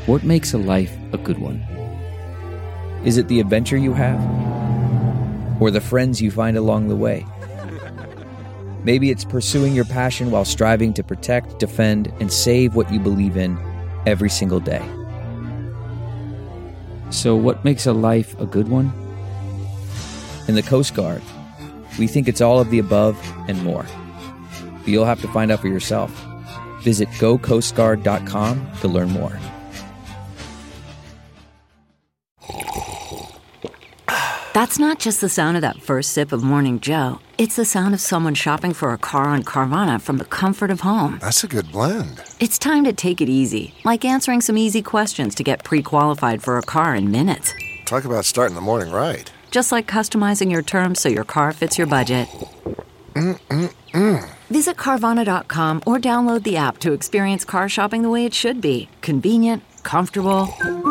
What makes a life a good one? Is it the adventure you have? Or the friends you find along the way? Maybe it's pursuing your passion while striving to protect, defend, and save what you believe in every single day. So what makes a life a good one? In the Coast Guard, we think it's all of the above and more. But you'll have to find out for yourself. Visit gocoastguard.com to learn more. That's not just the sound of that first sip of Morning Joe. It's the sound of someone shopping for a car on Carvana from the comfort of home. That's a good blend. It's time to take it easy, like answering some easy questions to get pre-qualified for a car in minutes. Talk about starting the morning right. Just like customizing your terms so your car fits your budget. Visit Carvana.com or download the app to experience car shopping the way it should be. Convenient, comfortable.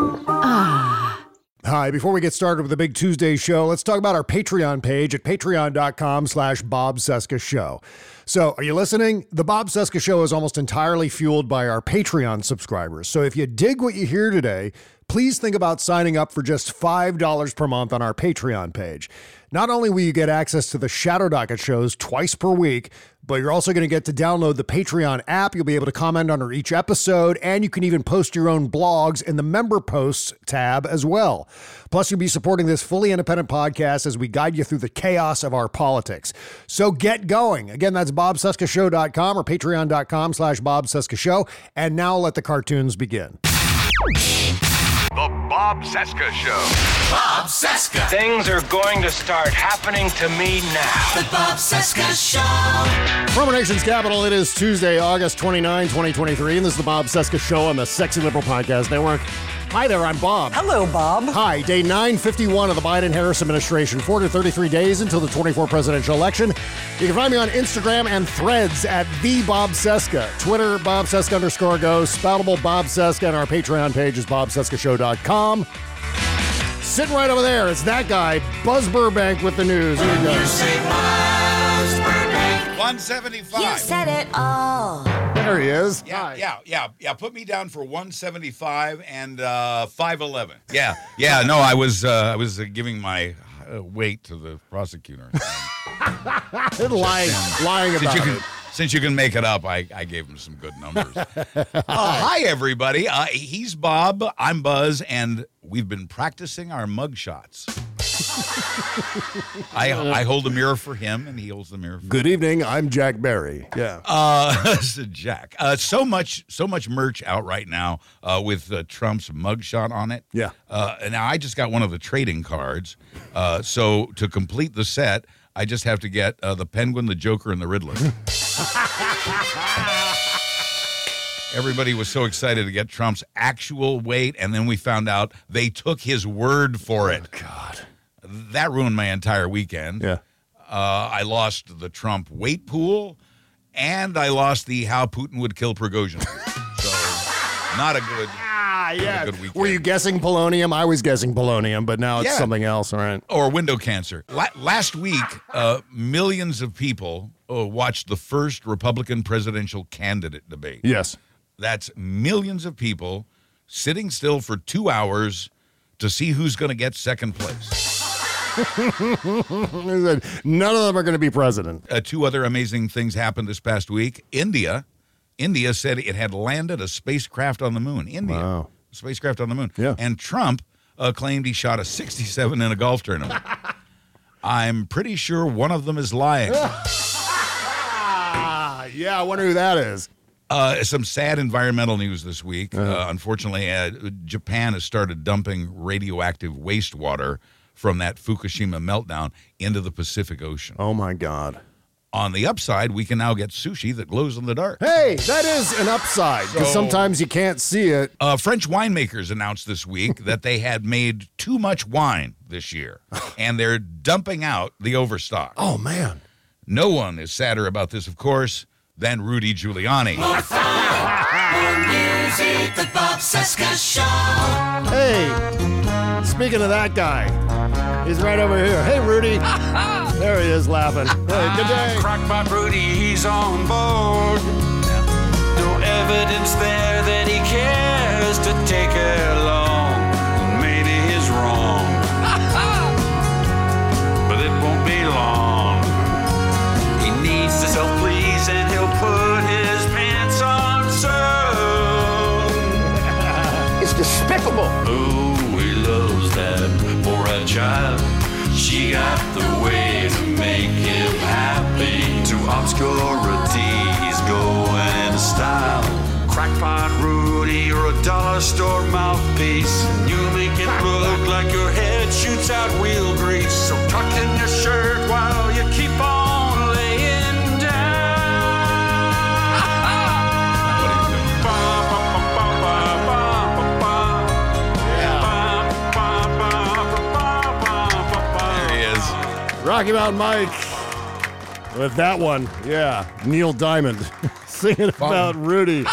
Hi, before we get started with the Big Tuesday show, let's talk about our Patreon page at patreon.com/Bob Cesca Show. So, are you listening? The Bob Cesca Show is almost entirely fueled by our Patreon subscribers. So if you dig what you hear today, please think about signing up for just $5 per month on our Patreon page. Not only will you get access to the Shadow Docket shows twice per week, but you're also going to get to download the Patreon app. You'll be able to comment under each episode, and you can even post your own blogs in the Member Posts tab as well. Plus, you'll be supporting this fully independent podcast as we guide you through the chaos of our politics. So get going. Again, that's bobcescashow.com or patreon.com/Bob Cesca Show. And now let the cartoons begin. The Bob Cesca Show. Bob Cesca. Things are going to start happening to me now. The Bob Cesca Show. From our nation's capital, it is Tuesday, August 29, 2023, and this is the Bob Cesca Show on the Sexy Liberal Podcast Network. Hi there, I'm Bob. Hello, Bob. Hi, day 951 of the Biden-Harris administration, 433 days until the 24 presidential election. You can find me on Instagram and Threads at @TheBobCesca, Twitter, BobCesca_go, Spoutable Bob Cesca, and our Patreon page is BobCescaShow.com. Sitting right over there, it's that guy, Buzz Burbank with the news. Here he goes. You say Buzz Burbank. 175. You said it all. There he is. Yeah. Put me down for 175 and 5'11". Yeah. No, I was giving my weight to the prosecutor. lying about it. Since you can make it up, I gave him some good numbers. Hi, everybody. He's Bob. I'm Buzz, and we've been practicing our mug shots. I hold a mirror for him, and he holds the mirror for me. Good evening. I'm Jack Barry. Yeah. Jack. So much merch out right now with Trump's mugshot on it. Yeah. And now I just got one of the trading cards. So to complete the set, I just have to get the Penguin, the Joker, and the Riddler. Everybody was so excited to get Trump's actual weight, and then we found out they took his word for it. Oh, God. That ruined my entire weekend. Yeah. I lost the Trump weight pool, and I lost the how Putin would kill Prigozhin. So not a good, yeah. good weekend. Were you guessing polonium? I was guessing polonium, but now it's something else, all right? Or window cancer. Last week, millions of people watched the first Republican presidential candidate debate. Yes. That's millions of people sitting still for 2 hours to see who's going to get second place. None of them are going to be president. Two other amazing things happened this past week. India said it had landed a spacecraft on the moon. Wow. Spacecraft on the moon. Yeah. And Trump claimed he shot a 67 in a golf tournament. I'm pretty sure one of them is lying. Yeah, I wonder who that is. Some sad environmental news this week. Unfortunately, Japan has started dumping radioactive wastewater from that Fukushima meltdown into the Pacific Ocean. Oh, my God. On the upside, we can now get sushi that glows in the dark. Hey, that is an upside, because sometimes you can't see it. French winemakers announced this week that they had made too much wine this year, and they're dumping out the overstock. Oh, man. No one is sadder about this, of course, than Rudy Giuliani. More fun, more music, the Bob Cesca Show. Hey, speaking of that guy, he's right over here. Hey, Rudy. There he is laughing. Hey, good day. Crackpot Rudy, he's on board. No evidence there that he cares to take a despicable. Oh, he loves that poor child. She got the way to make him happy. To obscurity, he's going into style. Crackpot Rudy or a dollar store mouthpiece. And you make it look like your head shoots out wheel grease. So tuck in your shirt while you keep on laying down. There he is. Rocky Mountain Mike with that one. Yeah, Neil Diamond singing about Rudy.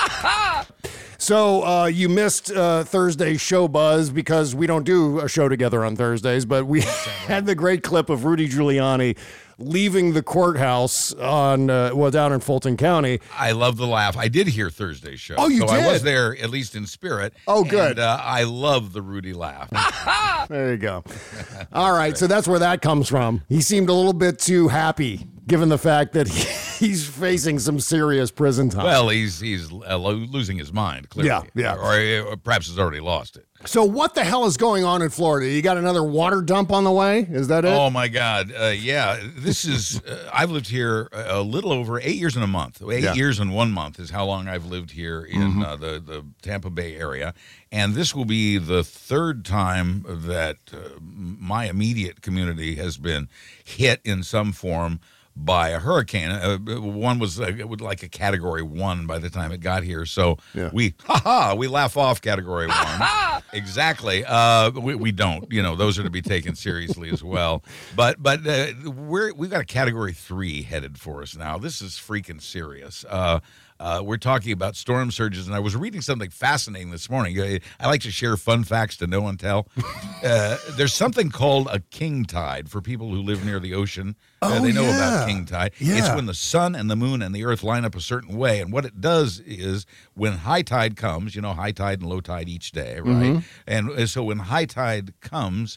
So you missed Thursday's show, Buzz, because we don't do a show together on Thursdays, but we had the great clip of Rudy Giuliani leaving the courthouse on, down in Fulton County. I love the laugh. I did hear Thursday's show. Oh, you so did? I was there, at least in spirit. Oh, good. And I love the Rudy laugh. There you go. All right, so that's where that comes from. He seemed a little bit too happy, given the fact that he's facing some serious prison time. Well, he's losing his mind, clearly. Yeah. Or perhaps has already lost it. So what the hell is going on in Florida? You got another water dump on the way? Is that it? Oh, my God. Yeah, this is, I've lived here a little over 8 years and a month. 8 years and 1 month is how long I've lived here in the Tampa Bay area. And this will be the third time that my immediate community has been hit in some form by a hurricane. One was like a Category 1 by the time it got here. So we laugh off Category 1. Exactly. We don't. Those are to be taken seriously as well. But we've got a Category 3 headed for us now. This is freaking serious. We're talking about storm surges, and I was reading something fascinating this morning. I like to share fun facts to know and tell. There's something called a king tide for people who live near the ocean. They know about king tide. Yeah. It's when the sun and the moon and the earth line up a certain way, and what it does is when high tide comes, high tide and low tide each day, right? And so when high tide comes,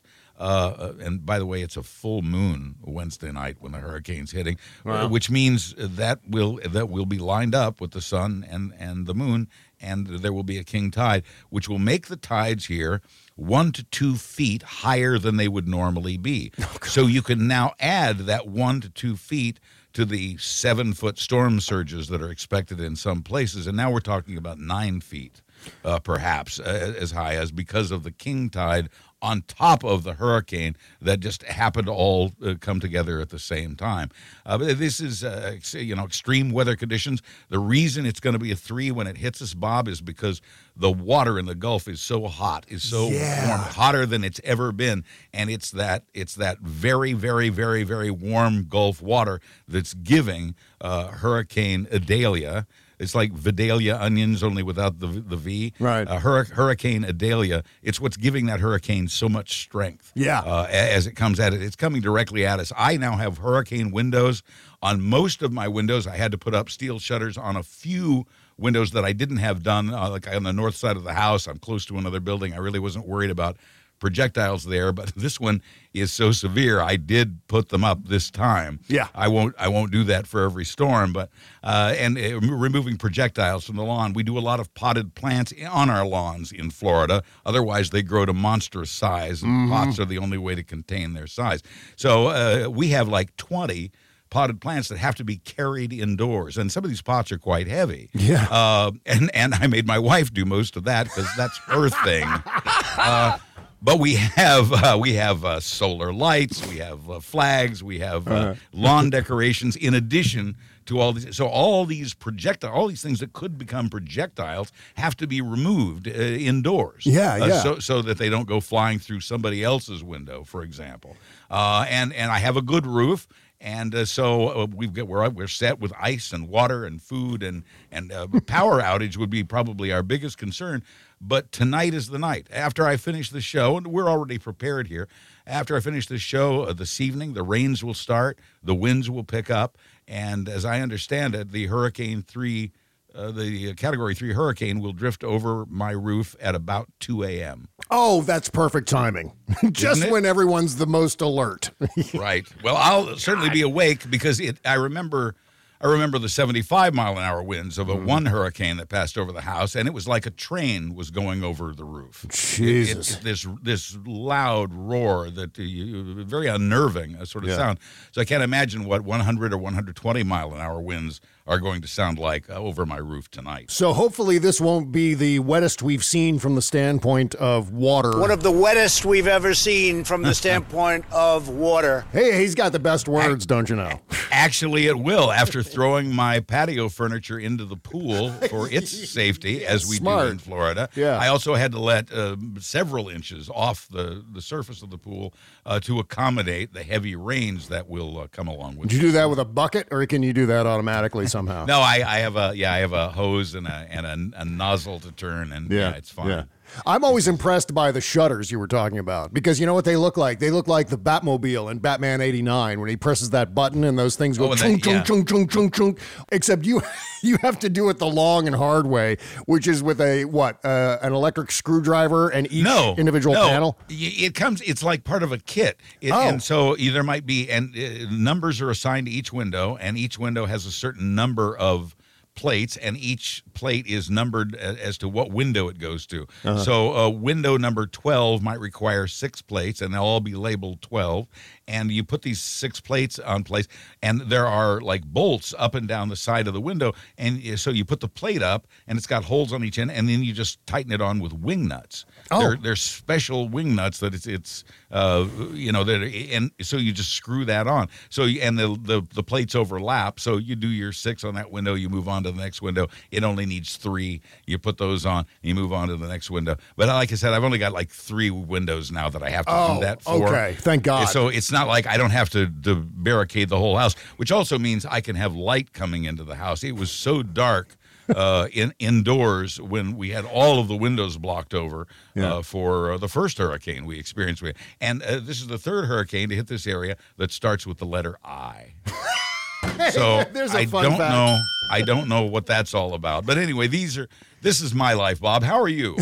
and by the way, it's a full moon Wednesday night when the hurricane's hitting, which means that will be lined up with the sun and the moon, and there will be a king tide, which will make the tides here 1 to 2 feet higher than they would normally be. So you can now add that 1 to 2 feet to the 7-foot storm surges that are expected in some places, and now we're talking about 9 feet. Perhaps as high as, because of the king tide on top of the hurricane that just happened to all come together at the same time. But this is, extreme weather conditions. The reason it's going to be a 3 when it hits us, Bob, is because the water in the Gulf is so hot, is so warm, hotter than it's ever been, and it's that very, very, very, very warm Gulf water that's giving Hurricane Idalia. It's like Vidalia onions, only without the V. Right. Hurricane Idalia. It's what's giving that hurricane so much strength. Yeah. As it comes at it. It's coming directly at us. I now have hurricane windows. On most of my windows, I had to put up steel shutters. On a few windows that I didn't have done, like on the north side of the house, I'm close to another building. I really wasn't worried about projectiles there, but this one is so severe. I did put them up this time. Yeah, I won't do that for every storm, but removing projectiles from the lawn. We do a lot of potted plants on our lawns in Florida. Otherwise, they grow to monstrous size, and pots are the only way to contain their size. So we have like 20 potted plants that have to be carried indoors, and some of these pots are quite heavy. Yeah, and I made my wife do most of that because that's her thing. But we have solar lights, we have flags, we have lawn decorations in addition to all these. So all these things that could become projectiles have to be removed indoors. So that they don't go flying through somebody else's window, for example. And I have a good roof. And so we're set with ice and water and food, and power outage would be probably our biggest concern. But tonight is the night. After I finish the show, and we're already prepared here, after I finish the show this evening, the rains will start, the winds will pick up, and as I understand it, the Category 3 hurricane will drift over my roof at about 2 a.m. Oh, that's perfect timing. Just when everyone's the most alert. Right. Well, I'll certainly be awake because I remember I remember the 75-mile-an-hour winds of one hurricane that passed over the house, and it was like a train was going over the roof. Jesus. This loud roar that very unnerving sort of sound. So I can't imagine what 100 or 120-mile-an-hour winds are going to sound like over my roof tonight. So hopefully this won't be the wettest we've seen from the standpoint of water. One of the wettest we've ever seen from the standpoint of water. Hey, he's got the best words, don't you know? Actually, it will. After throwing my patio furniture into the pool for its safety, as we do in Florida, I also had to let several inches off the surface of the pool to accommodate the heavy rains that will come along with it. Did you do that with a bucket, or can you do that automatically somehow? No, I have a hose and a nozzle to turn, and it's fine. Yeah. I'm always impressed by the shutters you were talking about, because you know what they look like? They look like the Batmobile in Batman 89 when he presses that button and those things go chung, chung, chung, chung, chung, chung. Except you have to do it the long and hard way, which is with an electric screwdriver and each individual panel? It's like part of a kit. And so there might be, numbers are assigned to each window, and each window has a certain number of plates, and each plate is numbered as to what window it goes to. So window number 12 might require 6 plates, and they'll all be labeled 12. And you put these 6 plates on place, and there are like bolts up and down the side of the window. And so you put the plate up, and it's got holes on each end, and then you just tighten it on with wing nuts. They're special wing nuts that and so you just screw that on. So and the plates overlap. So you do your 6 on that window, you move on to the next window. It only needs 3. You put those on, and you move on to the next window. But like I said, I've only got like 3 windows now that I have to do that for. Okay, thank God. So it's not like I don't have to barricade the whole house, which also means I can have light coming into the house. It was so dark indoors when we had all of the windows blocked over for the first hurricane we experienced. And this is the third hurricane to hit this area that starts with the letter I. So I don't know what that's all about. But anyway, this is my life, Bob. How are you?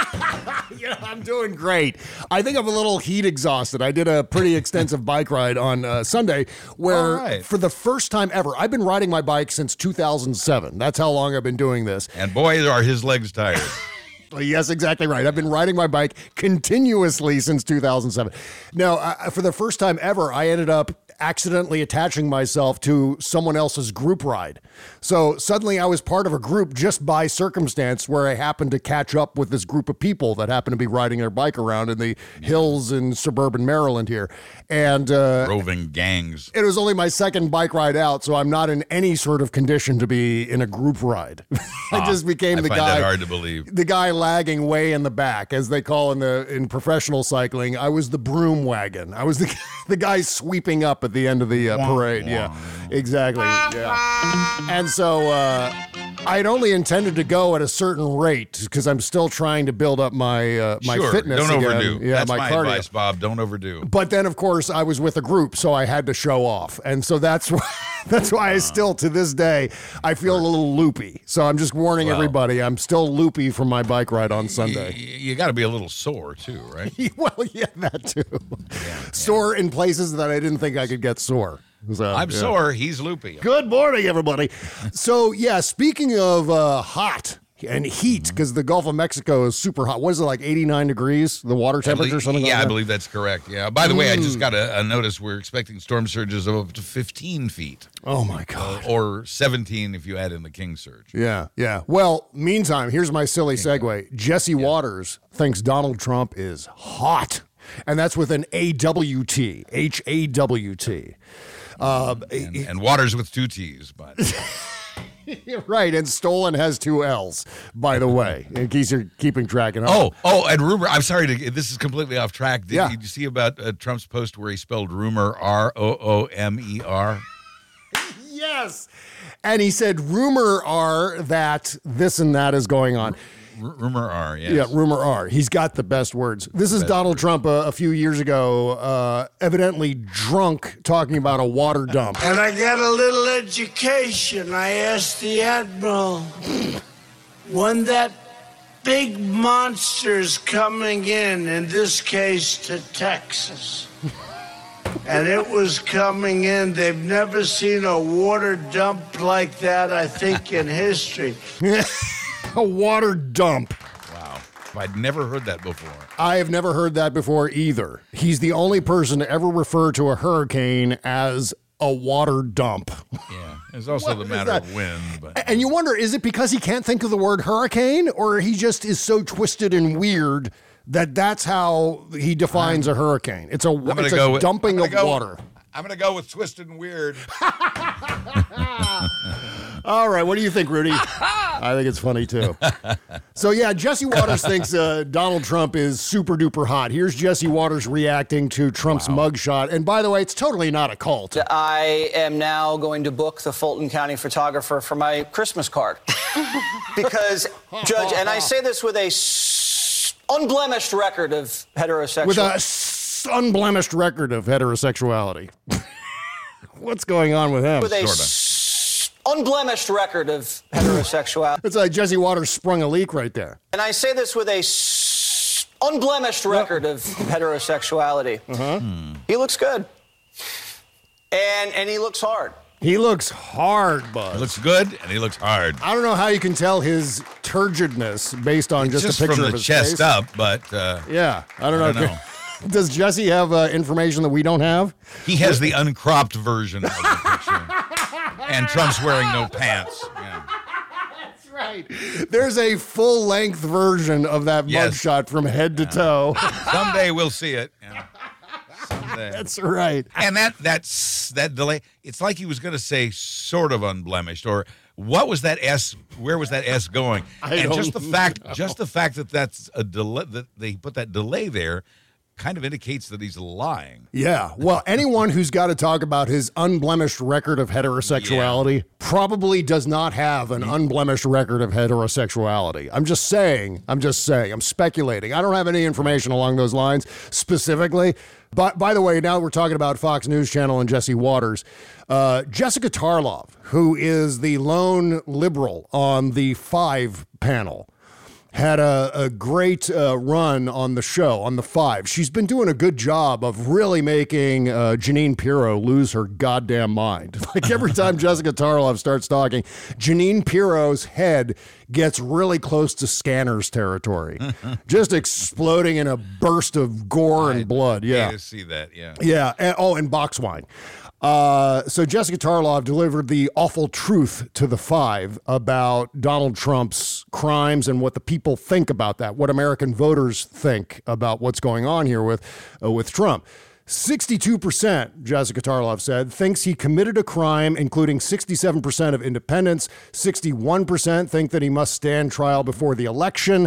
I'm doing great. I think I'm a little heat exhausted. I did a pretty extensive bike ride on Sunday where for the first time ever, I've been riding my bike since 2007. That's how long I've been doing this. And boy, are his legs tired. Yes, exactly right. I've been riding my bike continuously since 2007. Now, for the first time ever, I ended up accidentally attaching myself to someone else's group ride. So suddenly I was part of a group just by circumstance where I happened to catch up with this group of people that happened to be riding their bike around in the hills in suburban Maryland here. And roving gangs. It was only my second bike ride out, so I'm not in any sort of condition to be in a group ride. I just became the guy. I find that hard to believe. The guy lagging way in the back, as they call in professional cycling. I was the broom wagon. I was the guy sweeping up at the end of the parade. Yeah, exactly. Yeah. And so I'd only intended to go at a certain rate because I'm still trying to build up my fitness. Don't again. overdo. Yeah, that's my my cardio. advice, Bob. Don't overdo. But then, of course, I was with a group, so I had to show off, and so that's why I still, to this day, I feel a little loopy. So I'm just warning everybody, I'm still loopy from my bike ride on Sunday. You got to be a little sore too, right? Well, yeah, that too. Sore in places that I didn't think I could get sore. So, I'm sore. He's loopy. Good morning, everybody. So, speaking of hot and heat, because the Gulf of Mexico is super hot. What is it, like 89 degrees, the water temperature or something like that? Yeah, I believe that's correct. Yeah. By the way, I just got a notice we're expecting storm surges of up to 15 feet. Oh, my God. Or 17 if you add in the king surge. Yeah. Well, meantime, here's my silly segue. Jesse Waters thinks Donald Trump is hot. And that's with an AWT, H-A-W-T. And Waters with 2 T's, but... Right, and Stolen has 2 L's, by the way, in case you're keeping track. And and rumor, I'm sorry, this is completely off track. Did you see about Trump's post where he spelled rumor, R-O-O-M-E-R? Yes, and he said rumor are that this and that is going on. Rumor R, yes. Yeah, rumor R. He's got the best words. This is Donald Trump a few years ago, evidently drunk, talking about a water dump. And I got a little education. I asked the Admiral, when that big monster's coming in this case to Texas, and it was coming in. They've never seen a water dump like that, I think, in history. A water dump. Wow. I'd never heard that before. I have never heard that before either. He's the only person to ever refer to a hurricane as a water dump. Yeah, it's also the matter of wind. But. And you wonder, is it because he can't think of the word hurricane, or he just is so twisted and weird that that's how he defines a hurricane? It's a dumping of water. I'm going to go with twisted and weird. All right, what do you think, Rudy? I think it's funny, too. So, yeah, Jesse Waters thinks Donald Trump is super duper hot. Here's Jesse Waters reacting to Trump's mugshot. And by the way, it's totally not a cult. I am now going to book the Fulton County photographer for my Christmas card. Because, Judge, and I say this with a unblemished record of heterosexuality. With a unblemished record of heterosexuality. What's going on with him? With a unblemished record of heterosexuality. It's like Jesse Waters sprung a leak right there. And I say this with a unblemished record of heterosexuality. He looks good. And he looks hard. He looks hard, Buzz. He looks good, and he looks hard. I don't know how you can tell his turgidness based on just a picture from of the his chest face. up, but... yeah, I don't know. Does Jesse have information that we don't have? He has the uncropped version of the picture. And Trump's wearing no pants. Yeah. That's right. There's a full-length version of that mugshot from head to toe. Someday we'll see it. Yeah. Someday. That's right. And that delay, it's like he was going to say sort of unblemished, or what was that S? Where was that S going? Just the fact that that's a delay, that they put that delay there, kind of indicates that he's lying. Yeah. Well, anyone who's got to talk about his unblemished record of heterosexuality probably does not have an unblemished record of heterosexuality. I'm just saying. I'm speculating. I don't have any information along those lines specifically. But by the way, now we're talking about Fox News Channel and Jesse Waters. Jessica Tarlov, who is the lone liberal on the 5 panel, had a great run on the show, on the 5. She's been doing a good job of really making Jeanine Pirro lose her goddamn mind. Like every time Jessica Tarlov starts talking, Jeanine Pirro's head gets really close to Scanner's territory, just exploding in a burst of gore and blood. Yeah, I see that. Yeah. Yeah. And box wine. So Jessica Tarlov delivered the awful truth to the 5 about Donald Trump's crimes and what the people think about that, what American voters think about what's going on here with Trump. 62%, Jessica Tarlov said, thinks he committed a crime, including 67% of independents. 61% think that he must stand trial before the election.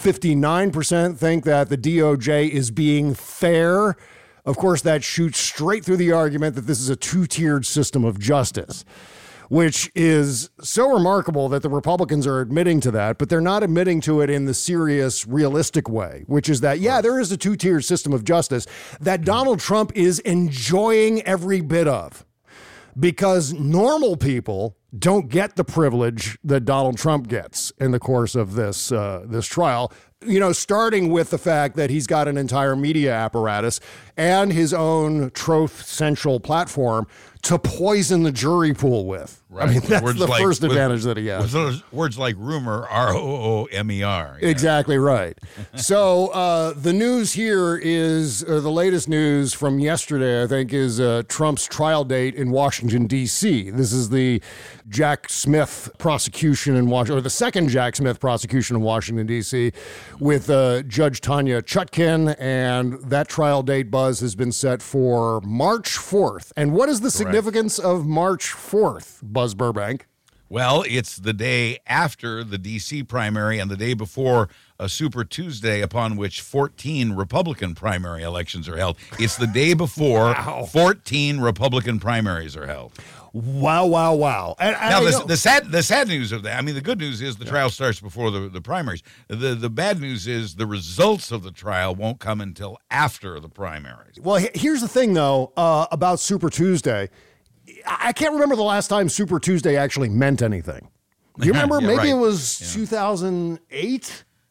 59% think that the DOJ is being fair. Of course, that shoots straight through the argument that this is a 2-tiered system of justice, which is so remarkable that the Republicans are admitting to that, but they're not admitting to it in the serious, realistic way, which is that, yeah, there is a 2-tiered system of justice that Donald Trump is enjoying every bit of, because normal people don't get the privilege that Donald Trump gets in the course of this trial. You know, starting with the fact that he's got an entire media apparatus and his own Truth Central platform to poison the jury pool with. Right. I mean, that's words the first advantage that he has. With those words like rumor, R-O-O-M-E-R. Yeah. Exactly right. So the news here is, the latest news from yesterday, I think, is Trump's trial date in Washington, D.C. This is the Jack Smith prosecution in Washington, or the second Jack Smith prosecution in Washington, D.C., with Judge Tanya Chutkin, and that trial date, Buzz, has been set for March 4th. And what is the significance of March 4th, Buzz Burbank? Well, it's the day after the D.C. primary and the day before a Super Tuesday upon which 14 Republican primary elections are held. It's the day before 14 Republican primaries are held. Wow. And now, the sad news of that, I mean, the good news is the trial starts before the primaries. The bad news is the results of the trial won't come until after the primaries. Well, here's the thing, though, about Super Tuesday. I can't remember the last time Super Tuesday actually meant anything. Do you remember? Maybe it was 2008.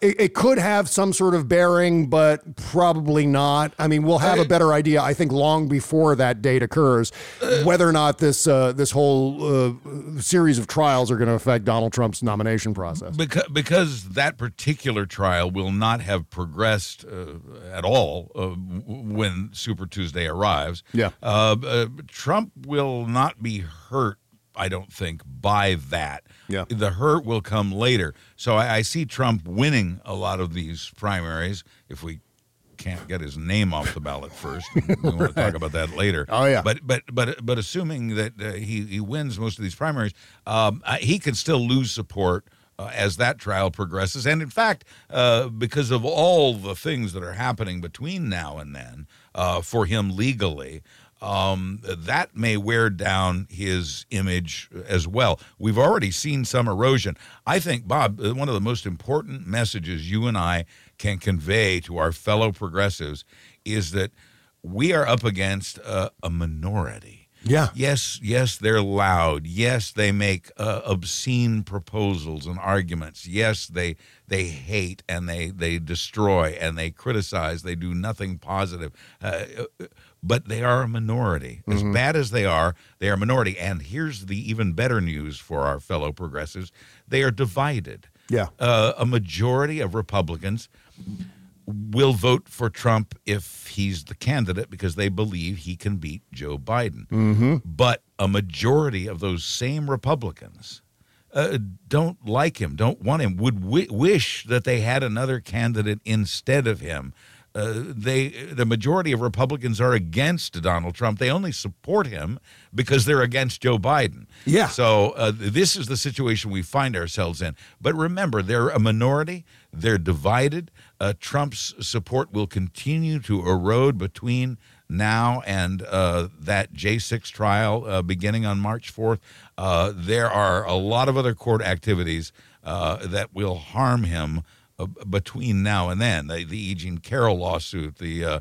It could have some sort of bearing, but probably not. I mean, we'll have a better idea, I think, long before that date occurs, whether or not this whole series of trials are going to affect Donald Trump's nomination process. Because that particular trial will not have progressed at all when Super Tuesday arrives. Yeah. Trump will not be hurt, I don't think, by that. Yeah. The hurt will come later. So I see Trump winning a lot of these primaries if we can't get his name off the ballot first. We want to talk about that later. Oh, yeah. But assuming that he wins most of these primaries, he could still lose support as that trial progresses. And in fact, because of all the things that are happening between now and then for him legally, that may wear down his image as well. We've already seen some erosion. I think, Bob, one of the most important messages you and I can convey to our fellow progressives is that we are up against a minority. Yeah. Yes, they're loud. Yes, they make obscene proposals and arguments. Yes, they hate and they destroy and they criticize. They do nothing positive. But they are a minority. As bad as they are a minority. And here's the even better news for our fellow progressives. They are divided. Yeah. A majority of Republicans will vote for Trump if he's the candidate because they believe he can beat Joe Biden. But a majority of those same Republicans don't like him, don't want him, would wish that they had another candidate instead of him. The majority of Republicans are against Donald Trump. They only support him because they're against Joe Biden. Yeah. So this is the situation we find ourselves in. But remember, they're a minority. They're divided. Trump's support will continue to erode between now and that J6 trial beginning on March 4th. There are a lot of other court activities that will harm him between now and then. The E. Jean Carroll lawsuit, the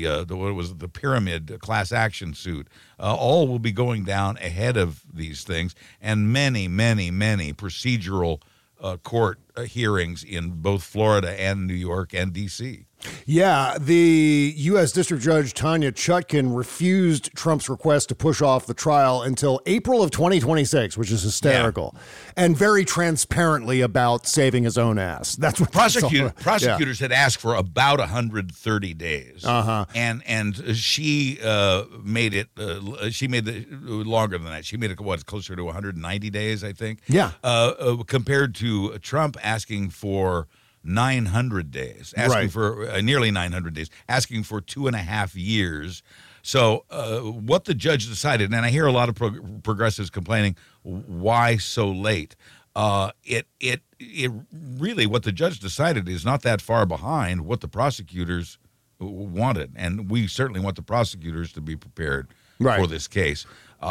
pyramid class action suit, all will be going down ahead of these things, and many procedural court hearings in both Florida and New York and D.C. Yeah, the U.S. District Judge Tanya Chutkan refused Trump's request to push off the trial until April of 2026, which is hysterical, and very transparently about saving his own ass. That's what prosecutors had asked for about 130 days, and she made it. She made it longer than that. She made it closer to 190 days, I think. Yeah, compared to Trump asking for 900 days, asking for nearly 900 days, asking for 2.5 years. So what the judge decided, and I hear a lot of progressives complaining, why so late? It really, what the judge decided is not that far behind what the prosecutors wanted, and we certainly want the prosecutors to be prepared for this case.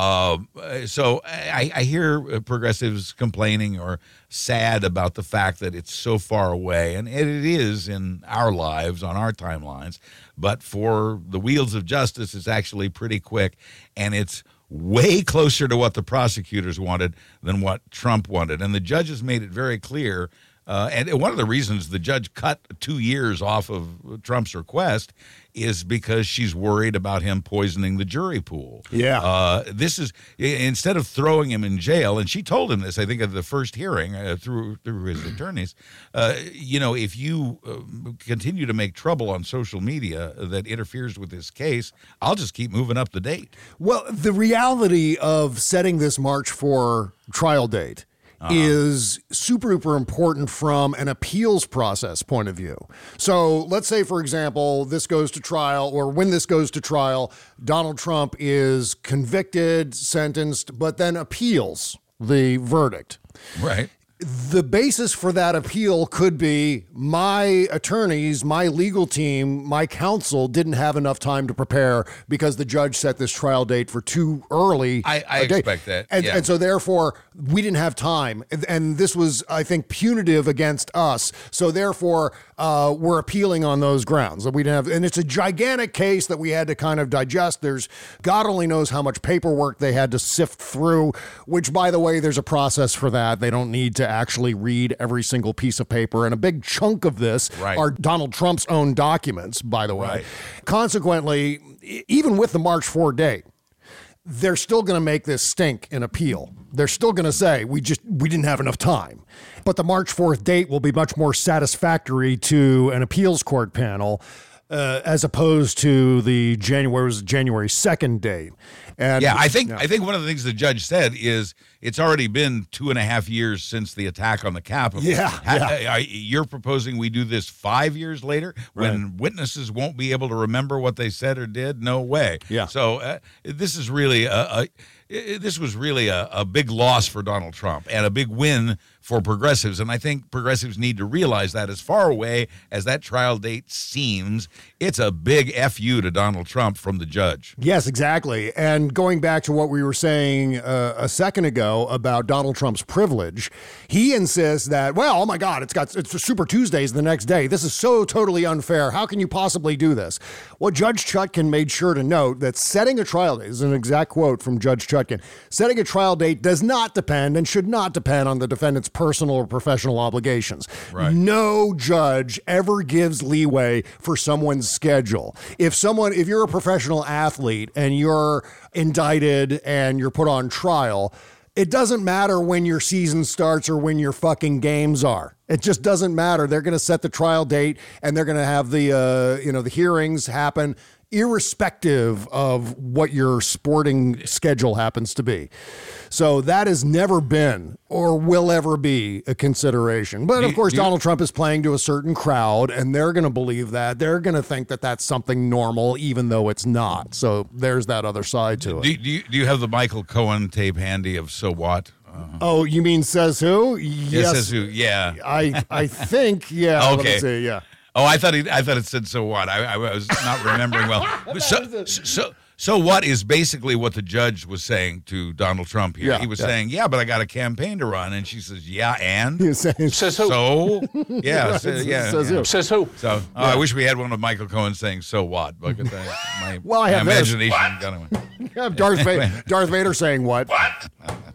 So I hear progressives complaining or sad about the fact that it's so far away, and it is in our lives, on our timelines, but for the wheels of justice, it's actually pretty quick, and it's way closer to what the prosecutors wanted than what Trump wanted. And the judges made it very clear. And one of the reasons the judge cut 2 years off of Trump's request is because she's worried about him poisoning the jury pool. Yeah. This is, instead of throwing him in jail, and she told him this, I think, at the first hearing through his attorneys, if you continue to make trouble on social media that interferes with this case, I'll just keep moving up the date. Well, the reality of setting this March 4 trial date is super important from an appeals process point of view. So let's say, for example, this goes to trial, or when this goes to trial, Donald Trump is convicted, sentenced, but then appeals the verdict. Right. The basis for that appeal could be my attorneys, my legal team, my counsel didn't have enough time to prepare because the judge set this trial date for too early. I expect that. And so therefore we didn't have time. And this was, I think, punitive against us. So therefore we're appealing on those grounds. That we didn't have, and it's a gigantic case that we had to kind of digest. There's God only knows how much paperwork they had to sift through, which, by the way, there's a process for that. They don't need to actually read every single piece of paper. And a big chunk of this are Donald Trump's own documents, by the way. Right. Consequently, even with the March 4 date, they're still going to make this stink in appeal. They're still going to say, we didn't have enough time. But the March 4th date will be much more satisfactory to an appeals court panel as opposed to the January 2nd date. And I think one of the things the judge said is it's already been 2.5 years since the attack on the Capitol. You're proposing we do this 5 years later when witnesses won't be able to remember what they said or did? No way. Yeah. So this is really this was really a big loss for Donald Trump and a big win for progressives. And I think progressives need to realize that as far away as that trial date seems, it's a big FU to Donald Trump from the judge. Yes, exactly. And going back to what we were saying a second ago about Donald Trump's privilege, he insists that, well, oh my God, it's Super Tuesdays the next day. This is so totally unfair. How can you possibly do this? Well, Judge Chutkan made sure to note that setting a trial date, this is an exact quote from Judge Chutkan, setting a trial date does not depend and should not depend on the defendant's personal or professional obligations. Right. No judge ever gives leeway for someone's schedule. If you're a professional athlete and you're indicted and you're put on trial, it doesn't matter when your season starts or when your fucking games are. It just doesn't matter. They're going to set the trial date and they're going to have the hearings happen irrespective of what your sporting schedule happens to be. So that has never been or will ever be a consideration. But of course, Donald Trump is playing to a certain crowd and they're going to believe that. They're going to think that that's something normal, even though it's not. So there's that other side to it. Do you have the Michael Cohen tape handy of So What? Oh, you mean Says Who? Yes. Says Who, yeah. I think, yeah. Okay. Let me see, yeah. Oh, I thought it said So What. I was not remembering well. So What is basically what the judge was saying to Donald Trump here. Yeah, he was saying, yeah, but I got a campaign to run. And she says, yeah, and? He's saying, Says who? So? Yeah. Right, says who? Says who? So I wish we had one of Michael Cohen saying, so what? But my I have imagination got away. You have Darth Vader saying what? What?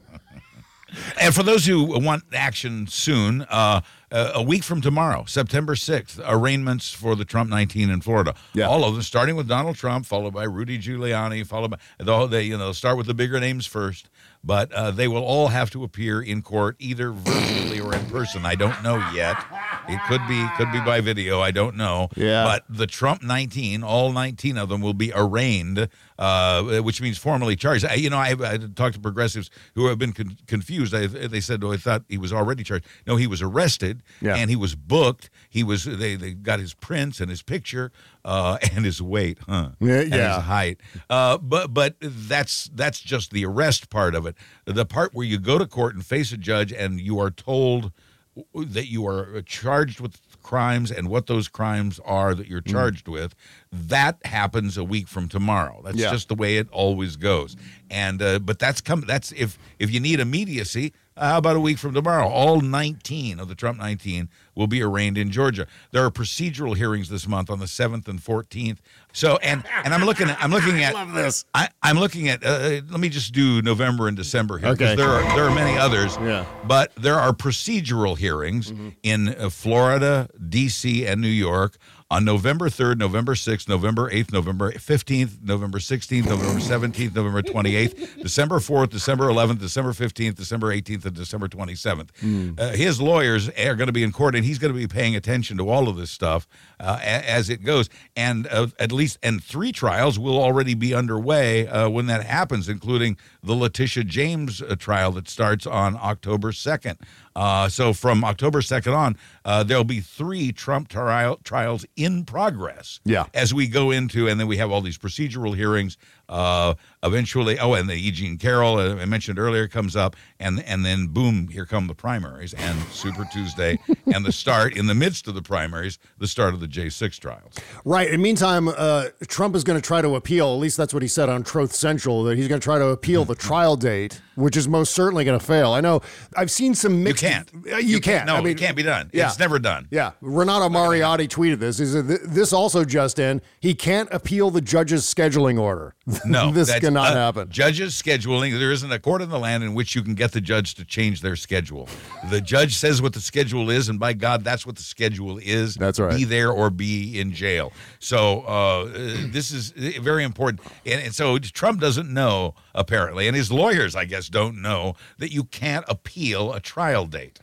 And for those who want action soon, a week from tomorrow, September 6th, arraignments for the Trump 19 in Florida. Yeah. All of them, starting with Donald Trump, followed by Rudy Giuliani, followed by they'll start with the bigger names first, but they will all have to appear in court either virtually or in person. I don't know yet. It could be by video. I don't know. Yeah. But the Trump 19, all 19 of them will be arraigned, which means formally charged. I talked to progressives who have been confused. They said, I thought he was already charged. No, he was arrested. Yeah. And he was booked. They got his prints and his picture and his weight, and his height. But that's just the arrest part of it. The part where you go to court and face a judge and you are told that you are charged with crimes and what those crimes are that you're charged with, that happens a week from tomorrow. That's just the way it always goes. And but that's if you need immediacy, how about a week from tomorrow? All 19 of the Trump 19 will be arraigned in Georgia. There are procedural hearings this month on the 7th and 14th. So and I'm looking at I love this. I'm looking at let me just do November and December here because there are many others. Yeah. But there are procedural hearings in Florida, D.C., and New York on November 3rd, November 6th, November 8th, November 15th, November 16th, November 17th, November 28th, December 4th, December 11th, December 15th, December 18th, and December 27th. His lawyers are going to be in court, and he's going to be paying attention to all of this stuff as it goes. And at least 3 trials will already be underway when that happens, including the Letitia James trial that starts on October 2nd. So from October 2nd on, there'll be 3 Trump trials in progress as we go into, and then we have all these procedural hearings Eventually, and the E. Jean Carroll I mentioned earlier comes up, and then boom, here come the primaries and Super Tuesday, and the start in the midst of the primaries, the start of the J6 trials. Right. In the meantime, Trump is going to try to appeal. At least that's what he said on Truth Central, that he's going to try to appeal the trial date, which is most certainly going to fail. I know I've seen some mixed. You can't. You can't. No, I mean, it can't be done. Yeah. It's never done. Yeah. Renato Mariotti tweeted this. He said, this also just in, he can't appeal the judge's scheduling order. No. This cannot happen. Judges scheduling, there isn't a court in the land in which you can get the judge to change their schedule. The judge says what the schedule is, and by God, that's what the schedule is. That's right. Be there or be in jail. So this is very important. And so Trump doesn't know, apparently, and his lawyers, I guess, don't know that you can't appeal a trial date.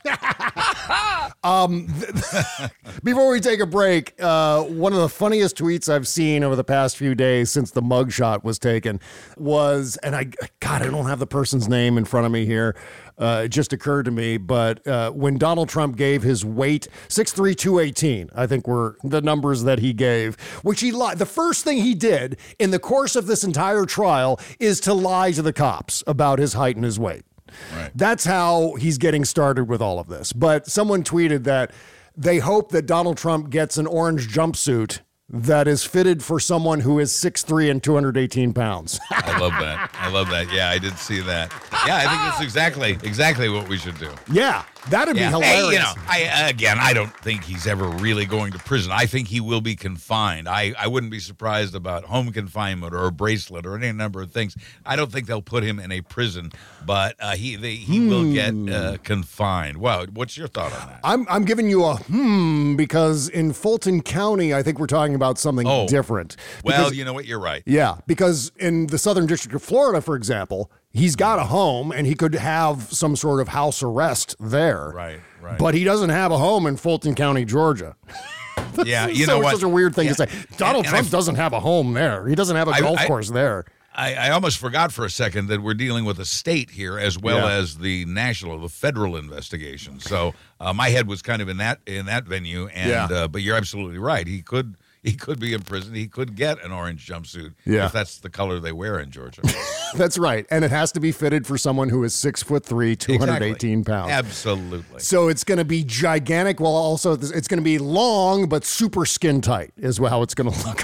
Before we take a break, one of the funniest tweets I've seen over the past few days since the mugshot was taken was, and I don't have the person's name in front of me here. It just occurred to me, but when Donald Trump gave his weight, 6'3", 218, I think were the numbers that he gave, which he lied. The first thing he did in the course of this entire trial is to lie to the cops about his height and his weight. Right. That's how he's getting started with all of this. But someone tweeted that they hope that Donald Trump gets an orange jumpsuit that is fitted for someone who is 6'3" and 218 pounds. I love that. Yeah, I did see that. Yeah, I think that's exactly what we should do. Yeah, that'd be hilarious. Hey, I don't think he's ever really going to prison. I think he will be confined. I wouldn't be surprised about home confinement or a bracelet or any number of things. I don't think they'll put him in a prison, but he will get confined. Wow, what's your thought on that? I'm giving you a because in Fulton County, I think we're talking about something different. Well, you know what? You're right. Yeah, because in the Southern District of Florida, for example, he's got a home and he could have some sort of house arrest there. Right. But he doesn't have a home in Fulton County, Georgia. Yeah, you know what? Such a weird thing to say. Donald Trump doesn't have a home there. He doesn't have a golf course there. I almost forgot for a second that we're dealing with a state here as well as the federal investigation. So my head was kind of in that venue, and but you're absolutely right. He could be in prison. He could get an orange jumpsuit if that's the color they wear in Georgia. That's right. And it has to be fitted for someone who is 6'3", 218 pounds. Absolutely. So it's going to be gigantic. Well, also it's going to be long, but super skin tight is how it's going to look.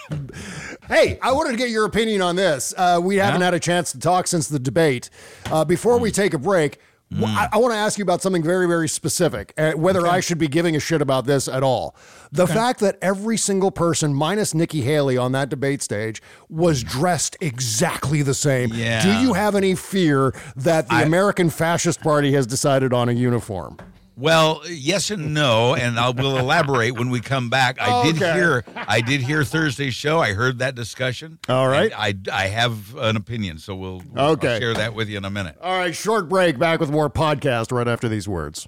Hey, I wanted to get your opinion on this. We haven't had a chance to talk since the debate. Before we take a break, I want to ask you about something very, very specific, whether I should be giving a shit about this at all. The fact that every single person, minus Nikki Haley on that debate stage, was dressed exactly the same. Yeah. Do you have any fear that the American Fascist Party has decided on a uniform? Well, yes and no, and we'll elaborate when we come back. I did hear Thursday's show. I heard that discussion. All right. I have an opinion, so I'll share that with you in a minute. All right, short break. Back with more podcast right after these words.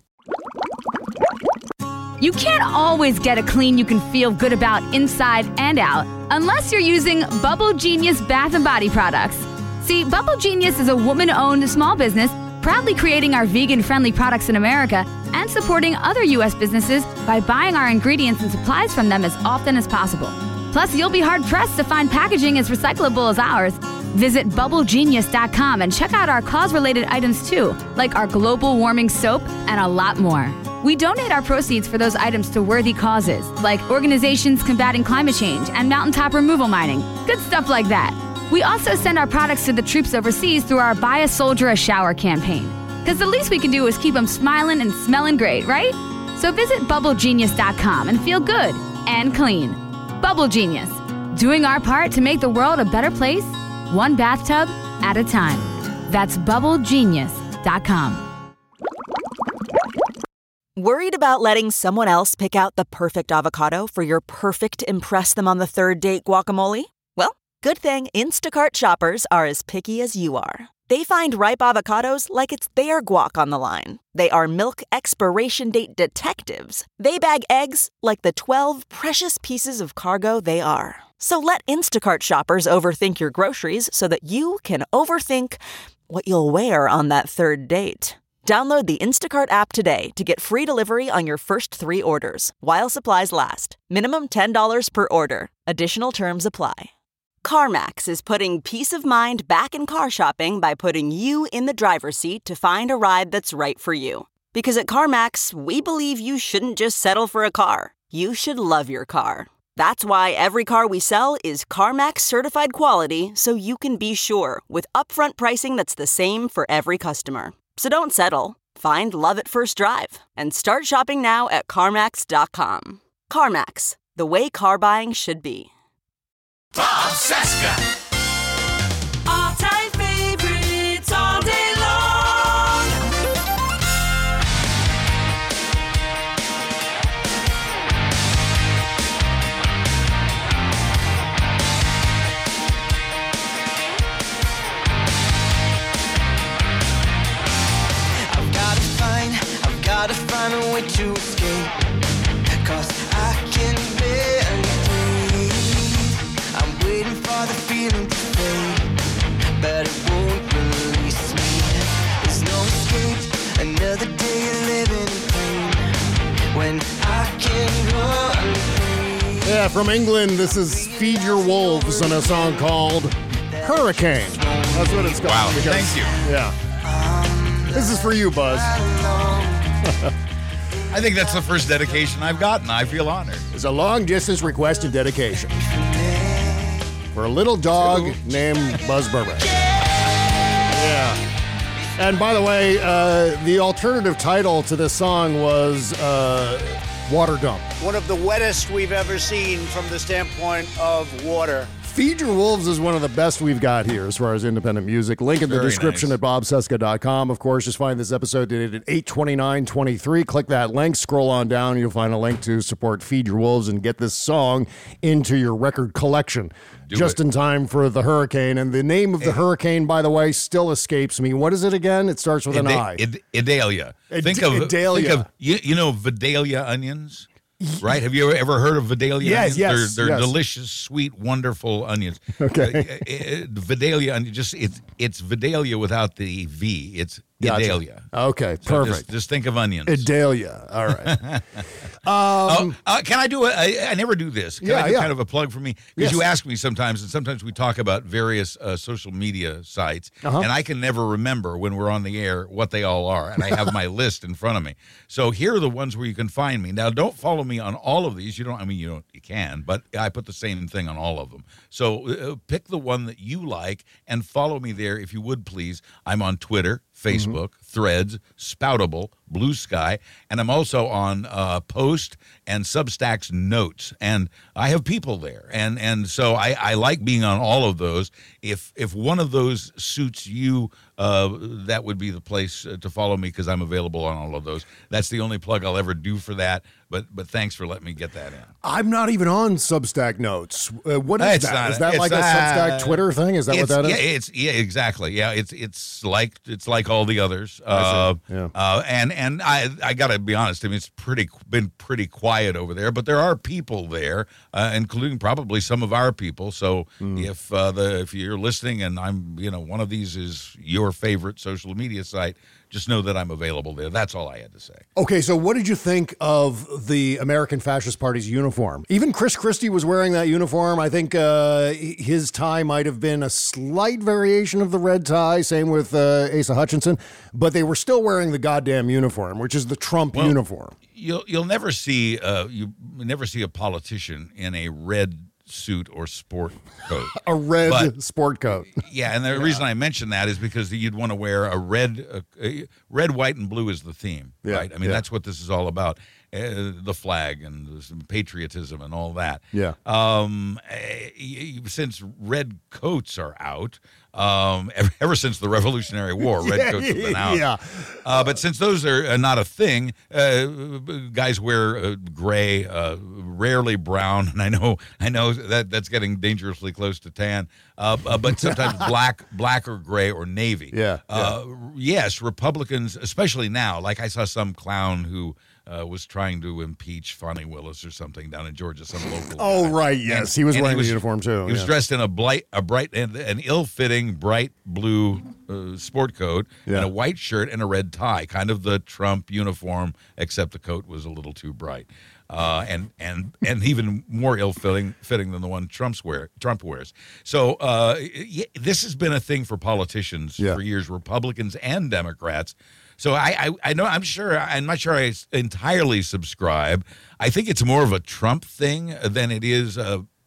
You can't always get a clean you can feel good about inside and out unless you're using Bubble Genius Bath & Body products. See, Bubble Genius is a woman-owned small business proudly creating our vegan-friendly products in America and supporting other U.S. businesses by buying our ingredients and supplies from them as often as possible. Plus, you'll be hard-pressed to find packaging as recyclable as ours. Visit BubbleGenius.com and check out our cause-related items too, like our global warming soap and a lot more. We donate our proceeds for those items to worthy causes, like organizations combating climate change and mountaintop removal mining. Good stuff like that. We also send our products to the troops overseas through our Buy a Soldier a Shower campaign. Because the least we can do is keep them smiling and smelling great, right? So visit BubbleGenius.com and feel good and clean. Bubble Genius, doing our part to make the world a better place, one bathtub at a time. That's BubbleGenius.com. Worried about letting someone else pick out the perfect avocado for your perfect impress-them-on-the-third-date guacamole? Well, good thing Instacart shoppers are as picky as you are. They find ripe avocados like it's their guac on the line. They are milk expiration date detectives. They bag eggs like the 12 precious pieces of cargo they are. So let Instacart shoppers overthink your groceries so that you can overthink what you'll wear on that third date. Download the Instacart app today to get free delivery on your first 3 orders, while supplies last. Minimum $10 per order. Additional terms apply. CarMax is putting peace of mind back in car shopping by putting you in the driver's seat to find a ride that's right for you. Because at CarMax, we believe you shouldn't just settle for a car. You should love your car. That's why every car we sell is CarMax certified quality, so you can be sure with upfront pricing that's the same for every customer. So don't settle. Find love at first drive and start shopping now at CarMax.com. CarMax, the way car buying should be. Bob Cesca. All-time favorites all day long. I've gotta find a way to escape, 'cause I can barely breathe. I'm waiting for the feeling to fade, but it won't release me. There's no escape, another day living in pain, when I can run free. Yeah, from England, this is Feed Your Wolves on a song called Hurricane. That's what it's called. Wow, thank you. Yeah. This is for you, Buzz. I think that's the first dedication I've gotten. I feel honored. It's a long-distance request and dedication for a little dog named Buzz Burbank. Yeah. And by the way, the alternative title to this song was Water Dump. One of the wettest we've ever seen from the standpoint of water. Feed Your Wolves is one of the best we've got here as far as independent music. Link in the Very description nice. at bobcesca.com. Of course, just find this episode dated at 8/29/23. Click that link, scroll on down, you'll find a link to support Feed Your Wolves and get this song into your record collection. Just in time for the hurricane. And the name of the hurricane, by the way, still escapes me. What is it again? It starts with an I. Idalia. Think of you know Vidalia onions? Right? Have you ever heard of Vidalia onions? Yes, They're delicious, sweet, wonderful onions. Okay. Vidalia onion, it's Vidalia without the V. It's Idalia. Okay, So perfect. Just think of onions. Idalia. All right. Can I do I never do this. Can I do kind of a plug for me? Because Yes. you ask me sometimes, and sometimes we talk about various social media sites, and I can never remember when we're on the air what they all are, and I have my list in front of me. So here are the ones where you can find me. Now, don't follow me on all of these. You can, but I put the same thing on all of them. So pick the one that you like and follow me there if you would, please. I'm on Twitter, Facebook, Threads, Spoutable, Blue Sky, and I'm also on Post and Substack's Notes, and I have people there, and so I like being on all of those. If one of those suits you, that would be the place to follow me because I'm available on all of those. That's the only plug I'll ever do for that. But thanks for letting me get that in. I'm not even on Substack Notes. What is It's that? not- Is that it's, like a Substack Twitter thing? Is that what that is? Yeah, exactly. Yeah, it's like all the others. I see. And I got to be honest. I mean, it's been pretty quiet over there, but there are people there, including probably some of our people. So if you're listening and I'm one of these is your favorite social media site, just know that I'm available there. That's all I had to say. Okay, so what did you think of the American Fascist Party's uniform? Even Chris Christie was wearing that uniform. I think his tie might have been a slight variation of the red tie. Same with Asa Hutchinson, but they were still wearing the goddamn uniform, which is the Trump uniform. You'll never see a politician in a red suit or sport coat. A red sport coat. Yeah, and the reason I mention that is because you'd want to wear a red, white, and blue is the theme, right? I mean, that's what this is all about. The flag and patriotism and all that. Yeah. Since red coats are out, ever since the Revolutionary War, red coats have been out. Yeah. But since those are not a thing, guys wear gray, rarely brown, and I know that's getting dangerously close to tan. But sometimes black or gray or navy. Yes, Republicans, especially now. Like I saw some clown who was trying to impeach Fonnie Willis or something down in Georgia, some local. Oh, guy. right, yes. He was wearing the uniform, too. He was dressed in a bright and an ill-fitting bright blue sport coat and a white shirt and a red tie, kind of the Trump uniform, except the coat was a little too bright. and even more ill-fitting than the one Trump wears. So this has been a thing for politicians for years, Republicans and Democrats. So I know I'm not sure I entirely subscribe. I think it's more of a Trump thing than it is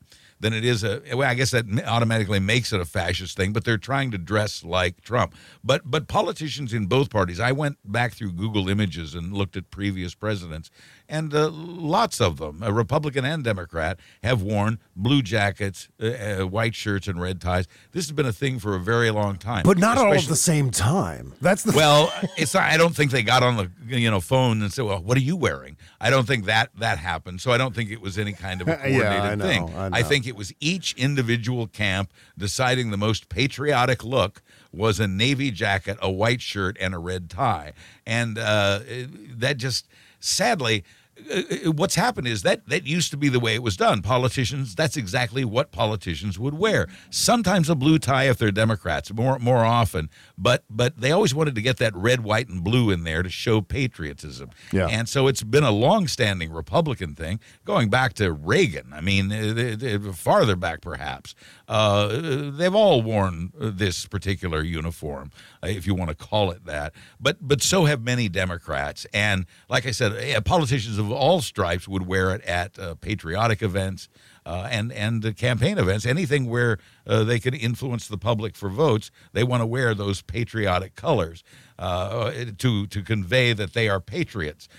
well, I guess that automatically makes it a fascist thing, but they're trying to dress like Trump. But politicians in both parties, I went back through Google Images and looked at previous presidents, and lots of them, a Republican and Democrat, have worn blue jackets, white shirts, and red ties. This has been a thing for a very long time. But not all at the same time. That's the well, it's not, I don't think they got on the phone and said, well, what are you wearing? I don't think that happened, so I don't think it was any kind of a coordinated thing. I think it was each individual camp deciding the most patriotic look was a navy jacket, a white shirt, and a red tie. And that just, sadly, what's happened is that used to be the way it was done. Politicians, that's exactly what politicians would wear. Sometimes a blue tie if they're Democrats, more often. But they always wanted to get that red, white, and blue in there to show patriotism. Yeah. And so it's been a long-standing Republican thing, going back to Reagan. I mean, farther back perhaps. They've all worn this particular uniform, if you want to call it that. But so have many Democrats. And like I said, politicians of all stripes would wear it at patriotic events and campaign events. Anything where they can influence the public for votes, they want to wear those patriotic colors to convey that they are patriots.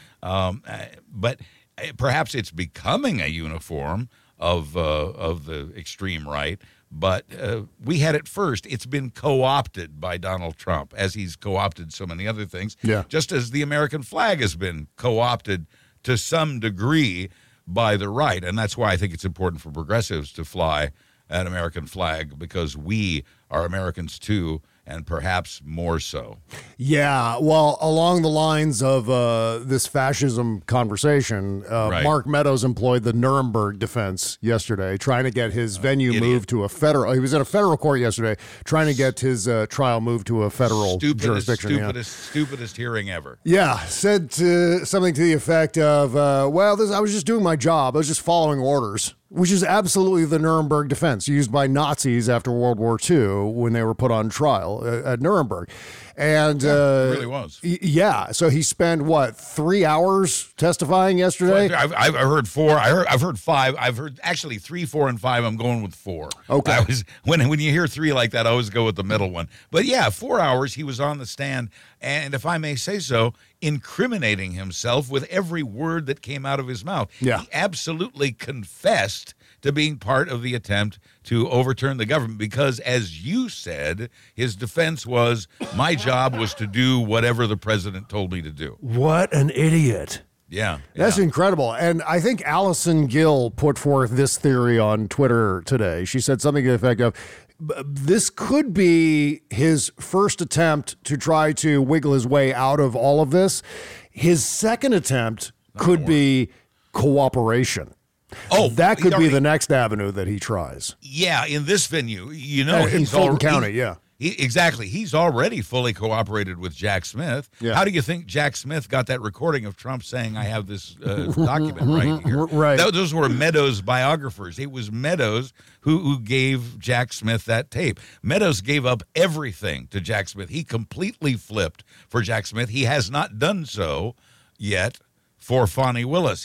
But perhaps it's becoming a uniform of the extreme right. But we had it first. It's been co-opted by Donald Trump, as he's co-opted so many other things, just as the American flag has been co-opted to some degree by the right. And that's why I think it's important for progressives to fly an American flag, because we are Americans too, and perhaps more so. Yeah, well, along the lines of this fascism conversation, Mark Meadows employed the Nuremberg defense yesterday, trying to get his venue moved to a federal. He was in a federal court yesterday, trying to get his trial moved to a federal jurisdiction. Stupidest hearing ever. Yeah, said something to the effect of, I was just doing my job. I was just following orders. Which is absolutely the Nuremberg defense used by Nazis after World War II when they were put on trial at Nuremberg. And it really was. Yeah. So he spent 3 hours testifying yesterday? I've heard 4. I've heard 5. I've heard actually 3, 4, and 5. I'm going with 4. Okay. When you hear 3 like that, I always go with the middle one. But yeah, 4 hours he was on the stand, and if I may say so, incriminating himself with every word that came out of his mouth. Yeah. He absolutely confessed to being part of the attempt to overturn the government because, as you said, his defense was, my job was to do whatever the president told me to do. What an idiot. Yeah. That's incredible. And I think Allison Gill put forth this theory on Twitter today. She said something to the effect of, this could be his first attempt to try to wiggle his way out of all of this. His second attempt could be cooperation. Oh, that could be the next avenue that he tries. Yeah, in this venue, in Fulton County, yeah. Exactly. He's already fully cooperated with Jack Smith. Yeah. How do you think Jack Smith got that recording of Trump saying, I have this document right here? Right. Those were Meadows' biographers. It was Meadows who gave Jack Smith that tape. Meadows gave up everything to Jack Smith. He completely flipped for Jack Smith. He has not done so yet for Fani Willis.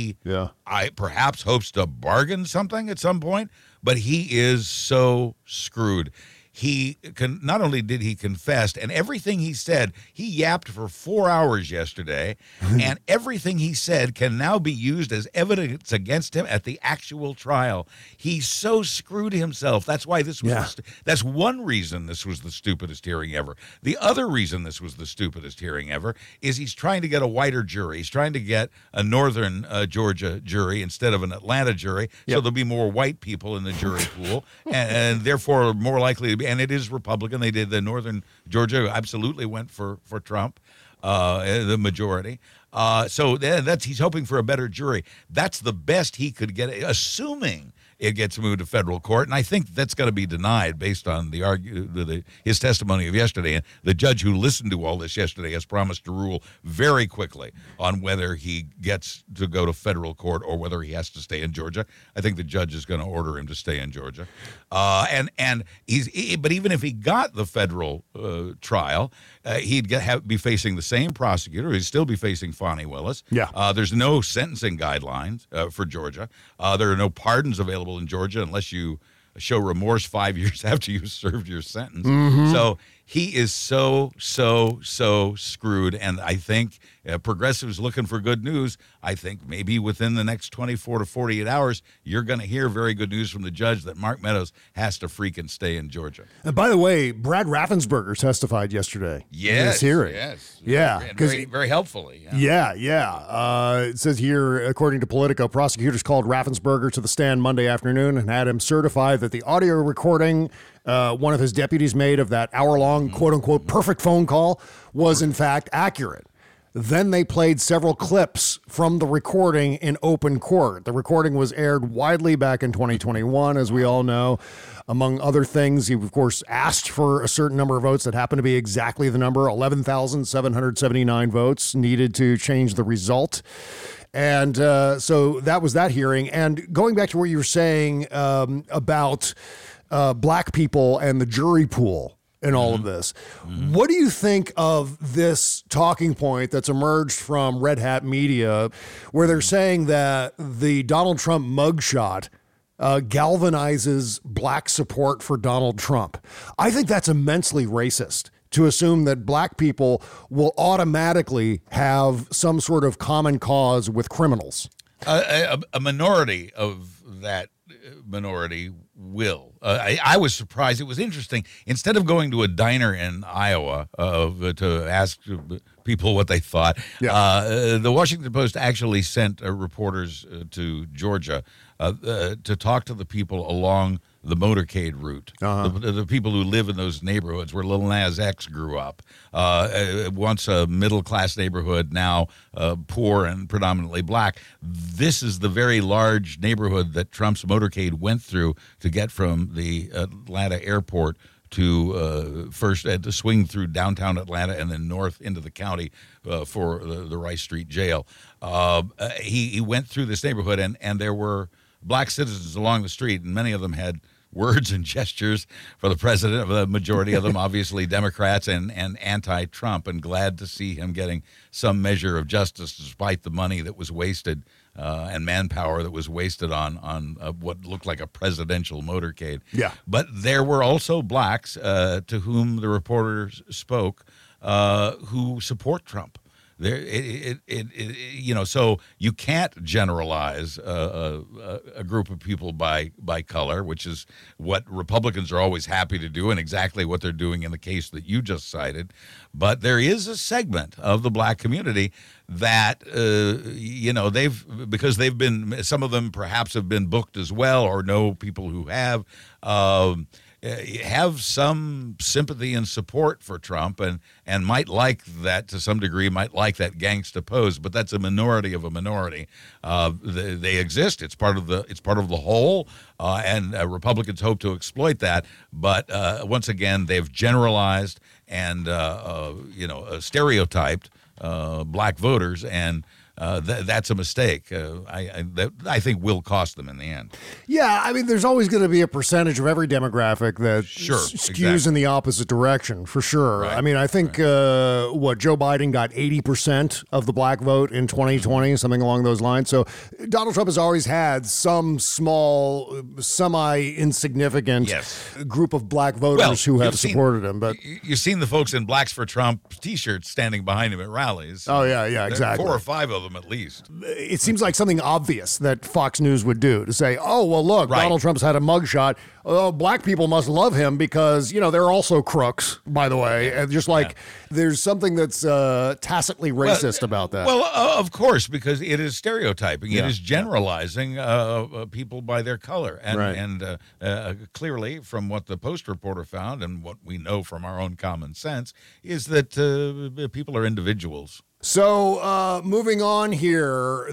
I perhaps hopes to bargain something at some point, but he is so screwed. Not only did he confess, and everything he said, he yapped for 4 hours yesterday, and everything he said can now be used as evidence against him at the actual trial. He so screwed himself. That's why this was that's one reason this was the stupidest hearing ever. The other reason this was the stupidest hearing ever is he's trying to get a whiter jury. He's trying to get a northern Georgia jury instead of an Atlanta jury, so there'll be more white people in the jury pool, and therefore more likely to be. And it is Republican. They did the northern Georgia absolutely went for Trump, the majority. So he's hoping for a better jury. That's the best he could get, assuming it gets moved to federal court. And I think that's going to be denied based on his testimony of yesterday. And the judge who listened to all this yesterday has promised to rule very quickly on whether he gets to go to federal court or whether he has to stay in Georgia. I think the judge is going to order him to stay in Georgia. But even if he got the federal trial, he'd be facing the same prosecutor. He'd still be facing Fani Willis. Yeah. There's no sentencing guidelines for Georgia. There are no pardons available in Georgia unless you show remorse 5 years after you served your sentence. Mm-hmm. So he is so screwed. And I think progressives looking for good news. I think maybe within the next 24 to 48 hours, you're going to hear very good news from the judge that Mark Meadows has to freaking stay in Georgia. And by the way, Brad Raffensperger testified yesterday in this hearing. Yes. Yeah. Very, very helpfully. Yeah. It says here, according to Politico, prosecutors called Raffensperger to the stand Monday afternoon and had him certify that the audio recording one of his deputies made of that hour-long, quote-unquote, perfect phone call was, in fact, accurate. Then they played several clips from the recording in open court. The recording was aired widely back in 2021, as we all know. Among other things, he, of course, asked for a certain number of votes that happened to be exactly the number, 11,779 votes needed to change the result. And so that was that hearing. And going back to what you were saying about black people and the jury pool in all of this. What do you think of this talking point that's emerged from Red Hat Media, where they're saying that the Donald Trump mugshot galvanizes black support for Donald Trump? I think that's immensely racist to assume that black people will automatically have some sort of common cause with criminals. A minority of that minority will. I was surprised. It was interesting. Instead of going to a diner in Iowa to ask people what they thought, the Washington Post actually sent reporters to Georgia to talk to the people along the motorcade route, the people who live in those neighborhoods where Lil Nas X grew up. Once a middle-class neighborhood, now poor and predominantly black. This is the very large neighborhood that Trump's motorcade went through to get from the Atlanta airport to to swing through downtown Atlanta and then north into the county for the Rice Street Jail. He went through this neighborhood, and there were black citizens along the street, and many of them had words and gestures for the president, the majority of them obviously Democrats and anti-Trump, and glad to see him getting some measure of justice despite the money that was wasted and manpower that was wasted on what looked like a presidential motorcade. Yeah. But there were also blacks to whom the reporters spoke who support Trump. So you can't generalize a group of people by color, which is what Republicans are always happy to do and exactly what they're doing in the case that you just cited. But there is a segment of the black community that, because they've been, some of them perhaps have been booked as well or know people who have some sympathy and support for Trump and might like that to some degree, might like that gangsta pose, but that's a minority of a minority. They exist. It's part of the whole, and Republicans hope to exploit that. But once again, they've generalized and stereotyped black voters, and that's a mistake. I think will cost them in the end. Yeah, I mean, there's always going to be a percentage of every demographic that skews in the opposite direction, for sure. Right. I mean, I think Joe Biden got 80% of the black vote in 2020, something along those lines. So Donald Trump has always had some small, semi-insignificant group of black voters who have supported him. But you've seen the folks in Blacks for Trump T-shirts standing behind him at rallies. Oh yeah, exactly. 4 or 5 of them at least. It seems like something obvious that Fox News would do, to say, oh, well, look, Donald Trump's had a mugshot. Oh, black people must love him because, they're also crooks, by the way. And just there's something that's tacitly racist about that. Well, of course, because it is stereotyping. It is generalizing people by their color. And clearly, from what the Post reporter found and what we know from our own common sense, is that people are individuals. So moving on here,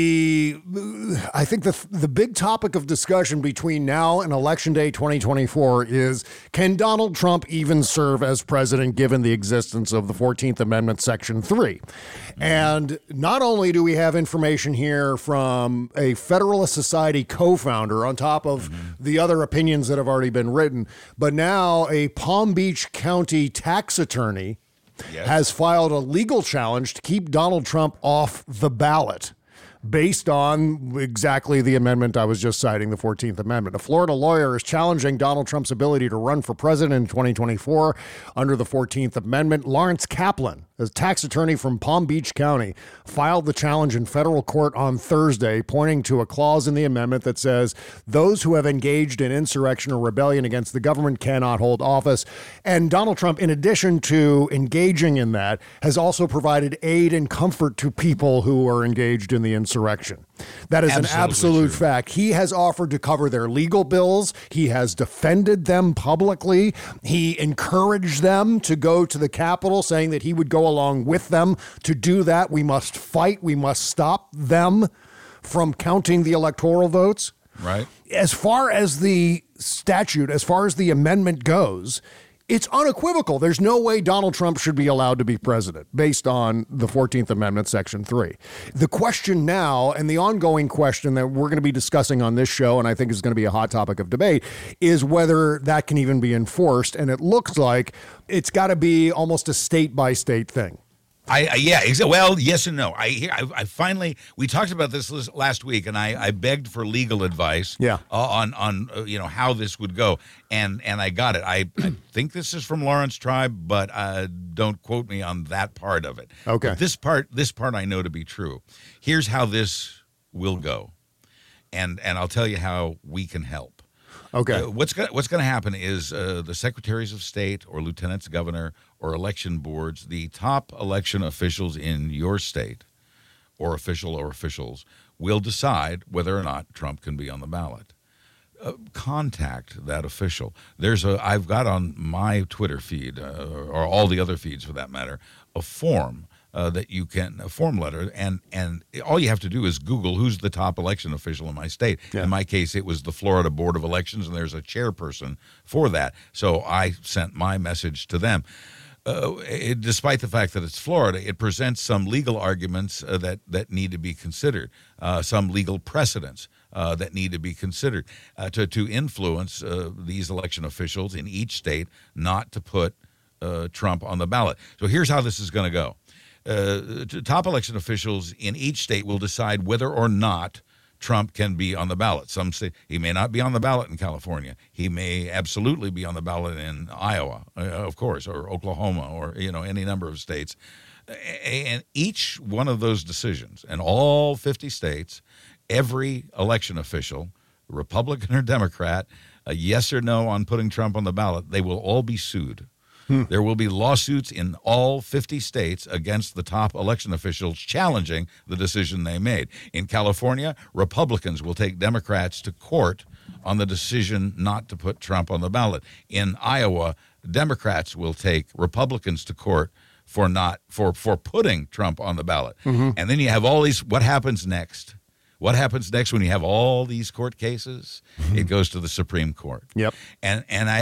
I think the big topic of discussion between now and Election Day 2024 is, can Donald Trump even serve as president given the existence of the 14th Amendment, Section 3? And not only do we have information here from a Federalist Society co-founder on top of the other opinions that have already been written, but now a Palm Beach County tax attorney has filed a legal challenge to keep Donald Trump off the ballot based on exactly the amendment I was just citing, the 14th Amendment. A Florida lawyer is challenging Donald Trump's ability to run for president in 2024 under the 14th Amendment. Lawrence Kaplan, a tax attorney from Palm Beach County, filed the challenge in federal court on Thursday, pointing to a clause in the amendment that says those who have engaged in insurrection or rebellion against the government cannot hold office. And Donald Trump, in addition to engaging in that, has also provided aid and comfort to people who are engaged in the insurrection. That is an absolute fact. He has offered to cover their legal bills. He has defended them publicly. He encouraged them to go to the Capitol, saying that he would go along with them to do that. We must fight. We must stop them from counting the electoral votes. Right. As far as the statute, as far as the amendment goes, it's unequivocal. There's no way Donald Trump should be allowed to be president based on the 14th Amendment, Section 3. The question now, and the ongoing question that we're going to be discussing on this show, and I think is going to be a hot topic of debate, is whether that can even be enforced. And it looks like it's got to be almost a state-by-state thing. Well, yes and no. I finally, we talked about this last week, and I begged for legal advice on how this would go, and I got it. I think this is from Lawrence Tribe, but don't quote me on that part of it. Okay. But this part I know to be true. Here's how this will go, and I'll tell you how we can help. Okay. What's going to happen is the secretaries of state or lieutenants governor or election boards, the top election officials in your state or officials will decide whether or not Trump can be on the ballot. Contact that official. I've got on my Twitter feed or all the other feeds for that matter, a form that you can, a form letter, and all you have to do is Google who's the top election official in my state. Yeah. In my case, it was the Florida Board of Elections, and there's a chairperson for that. So I sent my message to them. Despite the fact that it's Florida, it presents some legal arguments that need to be considered, some legal precedents that need to be considered to influence these election officials in each state not to put Trump on the ballot. So here's how this is going to go. Top election officials in each state will decide whether or not Trump can be on the ballot. Some say he may not be on the ballot in California. He may absolutely be on the ballot in Iowa, of course, or Oklahoma, or any number of states. And each one of those decisions, and all 50 states, every election official, Republican or Democrat, a yes or no on putting Trump on the ballot, they will all be sued. There will be lawsuits in all 50 states against the top election officials challenging the decision they made. In California, Republicans will take Democrats to court on the decision not to put Trump on the ballot. In Iowa, Democrats will take Republicans to court for putting Trump on the ballot. Mm-hmm. And then you have all these, what happens next? What happens next when you have all these court cases? It goes to the Supreme Court. Yep. And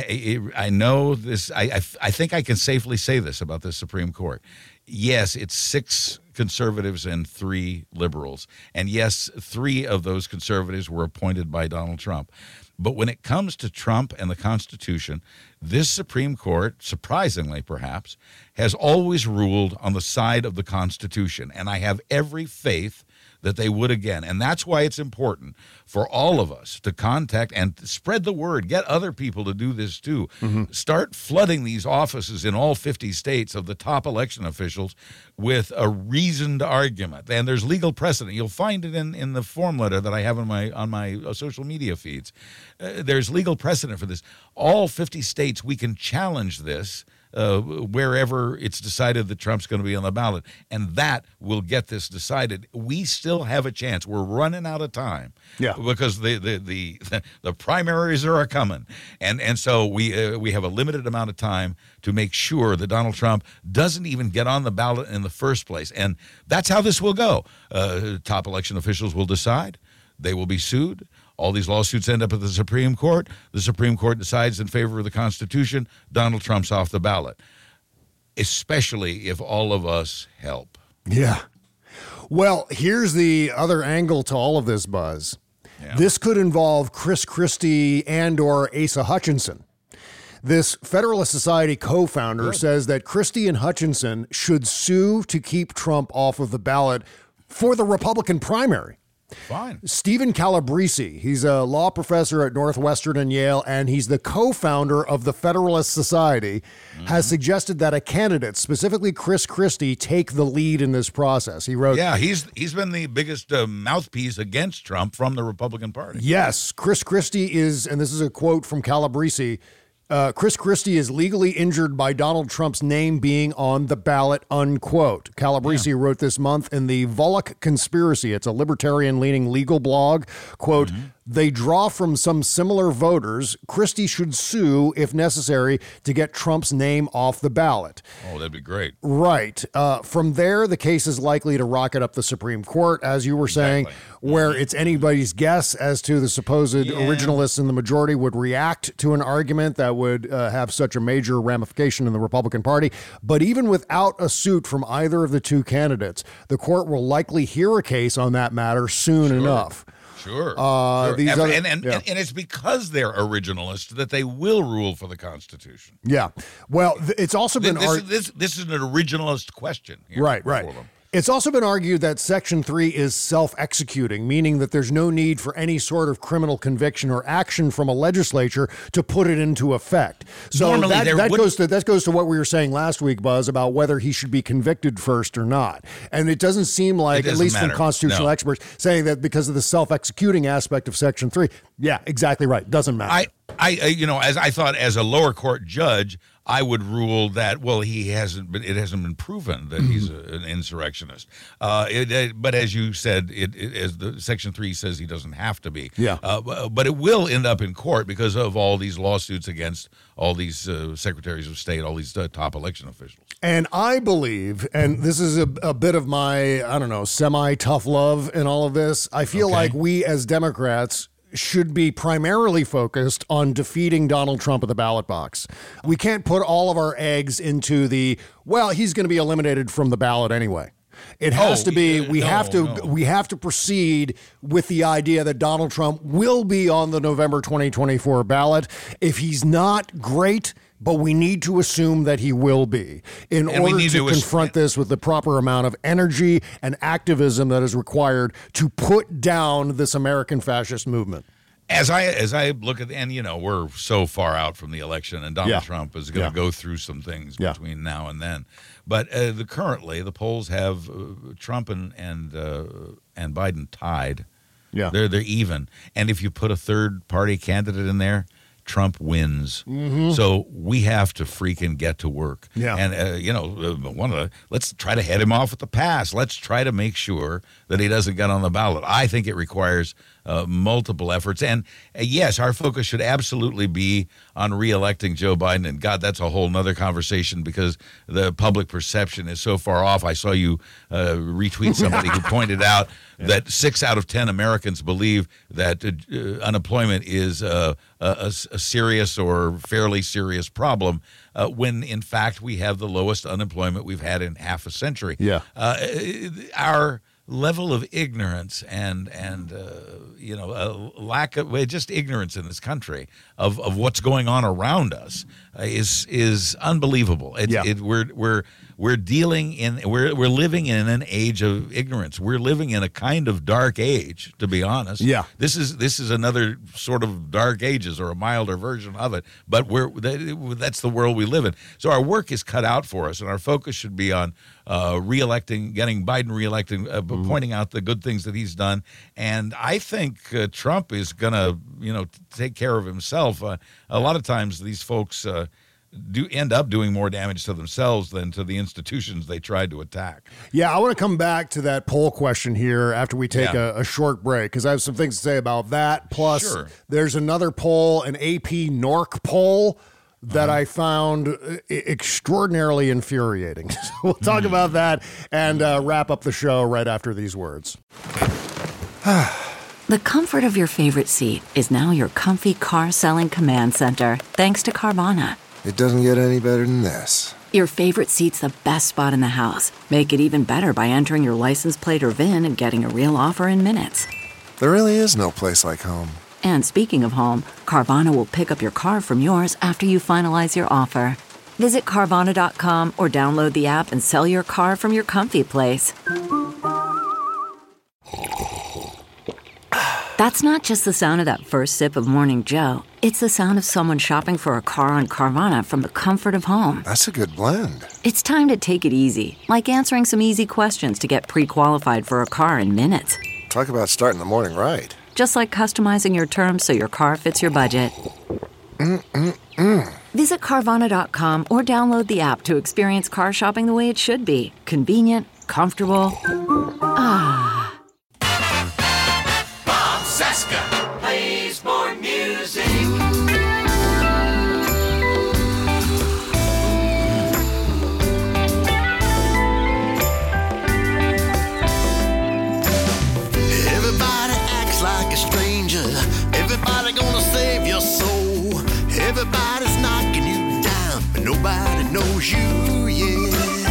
I know this. I think I can safely say this about the Supreme Court. Yes, it's 6 conservatives and 3 liberals. And yes, 3 of those conservatives were appointed by Donald Trump. But when it comes to Trump and the Constitution, this Supreme Court, surprisingly perhaps, has always ruled on the side of the Constitution. And I have every faith that they would again. And that's why it's important for all of us to contact and spread the word, get other people to do this too. Mm-hmm. Start flooding these offices in all 50 states of the top election officials with a reasoned argument. And there's legal precedent. You'll find it in the form letter that I have on my social media feeds. There's legal precedent for this. All 50 states, we can challenge this wherever it's decided that Trump's going to be on the ballot. And that will get this decided. We still have a chance. We're running out of time. Yeah. Because the primaries are coming. And so we have a limited amount of time to make sure that Donald Trump doesn't even get on the ballot in the first place. And that's how this will go. Top election officials will decide. They will be sued. All these lawsuits end up at the Supreme Court. The Supreme Court decides in favor of the Constitution. Donald Trump's off the ballot, especially if all of us help. Yeah. Well, here's the other angle to all of this, Buzz. Yeah. This could involve Chris Christie and or Asa Hutchinson. This Federalist Society co-founder says that Christie and Hutchinson should sue to keep Trump off of the ballot for the Republican primary. Fine. Stephen Calabrese, he's a law professor at Northwestern and Yale, and he's the co-founder of the Federalist Society, has suggested that a candidate, specifically Chris Christie, take the lead in this process. He wrote... Yeah, he's been the biggest mouthpiece against Trump from the Republican Party. Yes, Chris Christie is, and this is a quote from Calabrese, Chris Christie is legally injured by Donald Trump's name being on the ballot, unquote. Calabrese wrote this month in the Volokh Conspiracy. It's a libertarian-leaning legal blog. Quote, they draw from some similar voters. Christie should sue, if necessary, to get Trump's name off the ballot. Oh, that'd be great. Right. From there, the case is likely to rocket up the Supreme Court, as you were saying, where it's anybody's guess as to the supposed originalists in the majority would react to an argument that would have such a major ramification in the Republican Party. But even without a suit from either of the two candidates, the court will likely hear a case on that matter soon enough. Sure. These other, and it's because they're originalists that they will rule for the Constitution. Yeah. Well, it's also been this is an originalist question. Here right. Them. It's also been argued that Section 3 is self-executing, meaning that there's no need for any sort of criminal conviction or action from a legislature to put it into effect. So that goes to what we were saying last week, Buzz, about whether he should be convicted first or not. And it doesn't seem like, at least from constitutional experts, saying that because of the self-executing aspect of Section 3, yeah, exactly right, doesn't matter. As I thought, as a lower court judge, I would rule that, well, it hasn't been proven that he's an insurrectionist. But as you said, as the Section 3 says, he doesn't have to be. Yeah. But it will end up in court because of all these lawsuits against all these secretaries of state, all these top election officials. And I believe, and this is a bit of my, semi-tough love in all of this, I feel like we as Democrats should be primarily focused on defeating Donald Trump at the ballot box. We can't put all of our eggs into he's going to be eliminated from the ballot anyway. It has to be, we have to proceed with the idea that Donald Trump will be on the November 2024 ballot. If he's not, great, but we need to assume that he will be in order to confront this with the proper amount of energy and activism that is required to put down this American fascist movement. As I look at, and we're so far out from the election, and Donald Trump is going to go through some things between now and then. But currently, the polls have Trump and Biden tied. Yeah, they're even. And if you put a third party candidate in there, Trump wins. So we have to freaking get to work. Yeah. And, let's try to head him off at the pass. Let's try to make sure that he doesn't get on the ballot. I think it requires multiple efforts. And yes, our focus should absolutely be on reelecting Joe Biden. And God, that's a whole nother conversation because the public perception is so far off. I saw you retweet somebody who pointed out that 6 out of 10 Americans believe that unemployment is a serious or fairly serious problem when, in fact, we have the lowest unemployment we've had in half a century. Yeah. Our level of ignorance and lack of just ignorance in this country of what's going on around us is unbelievable. We're living in an age of ignorance. We're living in a kind of dark age, to be honest. Yeah. This is another sort of dark ages or a milder version of it, but that's the world we live in. So our work is cut out for us, and our focus should be on getting Biden reelected, pointing out the good things that he's done. And I think Trump is going to, take care of himself. A lot of times these folks end up doing more damage to themselves than to the institutions they tried to attack. Yeah, I want to come back to that poll question here after we take a short break, because I have some things to say about that. Plus, there's another poll, an AP NORC poll, that I found extraordinarily infuriating. So we'll talk about that and wrap up the show right after these words. The comfort of your favorite seat is now your comfy car selling command center, thanks to Carvana. It doesn't get any better than this. Your favorite seat's the best spot in the house. Make it even better by entering your license plate or VIN and getting a real offer in minutes. There really is no place like home. And speaking of home, Carvana will pick up your car from yours after you finalize your offer. Visit Carvana.com or download the app and sell your car from your comfy place. That's not just the sound of that first sip of Morning Joe. It's the sound of someone shopping for a car on Carvana from the comfort of home. That's a good blend. It's time to take it easy, like answering some easy questions to get pre-qualified for a car in minutes. Talk about starting the morning right. Just like customizing your terms so your car fits your budget. Visit Carvana.com or download the app to experience car shopping the way it should be. Convenient, comfortable. Ah. Bob Cesca plays more music. Everybody acts like a stranger. Everybody gonna save your soul. Everybody's knocking you down, but nobody knows you yet.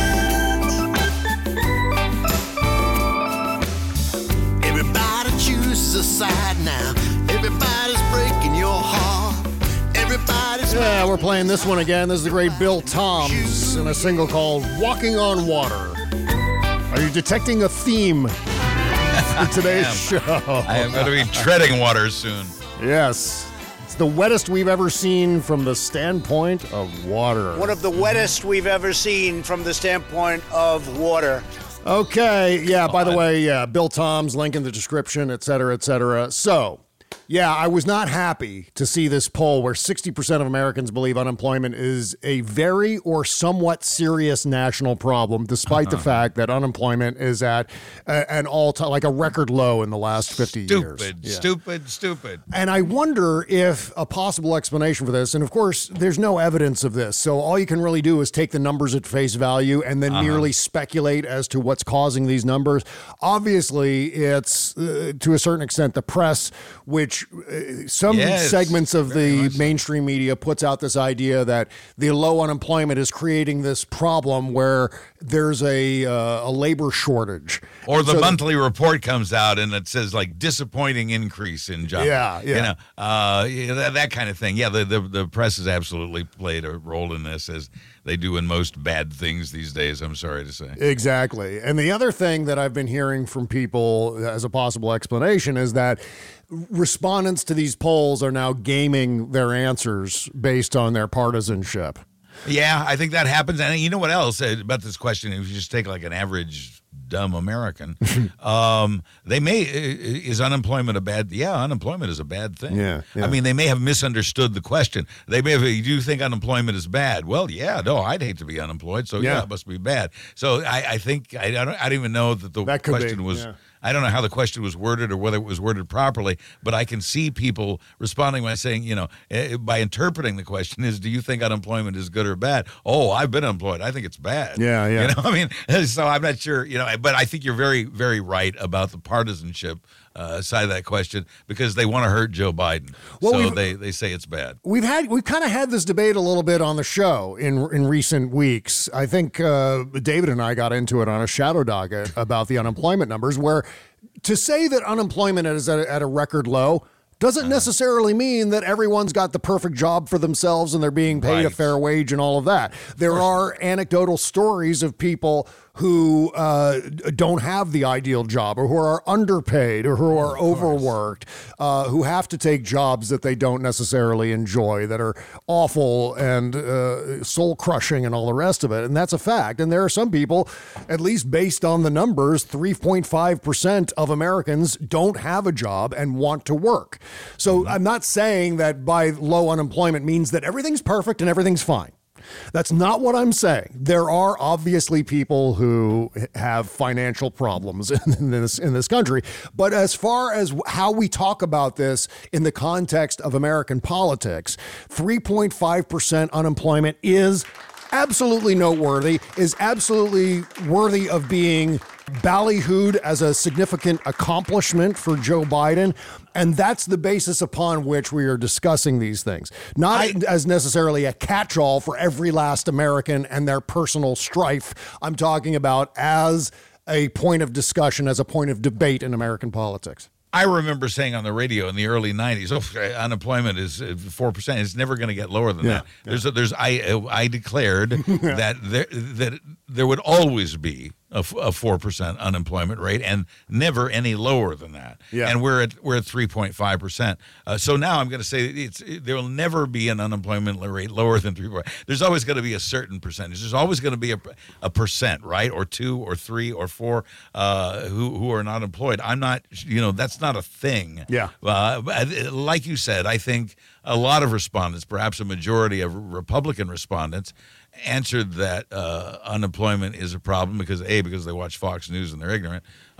Everybody chooses a side now. Everybody's breaking your heart. Everybody's... Yeah, we're playing this one again. This is the great Bill Toms in a single called Walking on Water. Are you detecting a theme for today's show? I am going to be treading water soon. Yes. It's the wettest we've ever seen from the standpoint of water. One of the wettest we've ever seen from the standpoint of water. Okay, yeah, by the way, yeah, Bill Toms, link in the description, et cetera, et cetera. So, yeah, I was not happy to see this poll where 60% of Americans believe unemployment is a very or somewhat serious national problem, despite the fact that unemployment is at an all-time, like a record low in the last 50 years. Stupid. And I wonder if a possible explanation for this, and of course, there's no evidence of this, so all you can really do is take the numbers at face value and then merely speculate as to what's causing these numbers. Obviously, it's, to a certain extent, the press, which some segments of the mainstream media puts out this idea that the low unemployment is creating this problem where there's a labor shortage. Or the monthly report comes out and it says like disappointing increase in jobs. Yeah. You know, that kind of thing. Yeah, the press has absolutely played a role in this, as they do in most bad things these days, I'm sorry to say. Exactly. And the other thing that I've been hearing from people as a possible explanation is that respondents to these polls are now gaming their answers based on their partisanship. Yeah, I think that happens. And you know what else about this question? If you just take like an average dumb American, is unemployment a bad? Yeah, unemployment is a bad thing. Yeah. I mean, they may have misunderstood the question. They may have, do you think unemployment is bad? Well, yeah, no, I'd hate to be unemployed. So yeah, it must be bad. So I think, I don't even know that the question was, I don't know how the question was worded or whether it was worded properly, but I can see people responding by saying, you know, by interpreting the question is, do you think unemployment is good or bad? Oh, I've been unemployed. I think it's bad. Yeah. You know, I mean, so I'm not sure, you know, but I think you're very, very right about the partisanship side of that question, because they want to hurt Joe Biden. Well, so they say it's bad. We've kind of had this debate a little bit on the show in recent weeks. I think David and I got into it on a shadow docket about the unemployment numbers, where to say that unemployment is at a record low doesn't necessarily mean that everyone's got the perfect job for themselves and they're being paid a fair wage and all of that. There are anecdotal stories of people who don't have the ideal job, or who are underpaid, or who are overworked, who have to take jobs that they don't necessarily enjoy, that are awful and soul-crushing and all the rest of it. And that's a fact. And there are some people, at least based on the numbers, 3.5% of Americans don't have a job and want to work. So I'm not saying that by low unemployment means that everything's perfect and everything's fine. That's not what I'm saying. There are obviously people who have financial problems in this country. But as far as how we talk about this in the context of American politics, 3.5% unemployment is absolutely noteworthy, is absolutely worthy of being ballyhooed as a significant accomplishment for Joe Biden. And that's the basis upon which we are discussing these things. Not as necessarily a catch-all for every last American and their personal strife. I'm talking about as a point of discussion, as a point of debate in American politics. I remember saying on the radio in the early 90s, unemployment is 4%. It's never going to get lower than that. I declared that there would always be a 4% unemployment rate and never any lower than that. Yeah. And we're at 3.5%. So now I'm going to say there will never be an unemployment rate lower than 3%. There's always going to be a certain percentage. There's always going to be a percent, right? Or 2 or 3 or 4 who are not employed. I'm not, that's not a thing. Yeah. Like you said, I think a lot of respondents, perhaps a majority of Republican respondents, answered that unemployment is a problem because they watch Fox News and they're ignorant,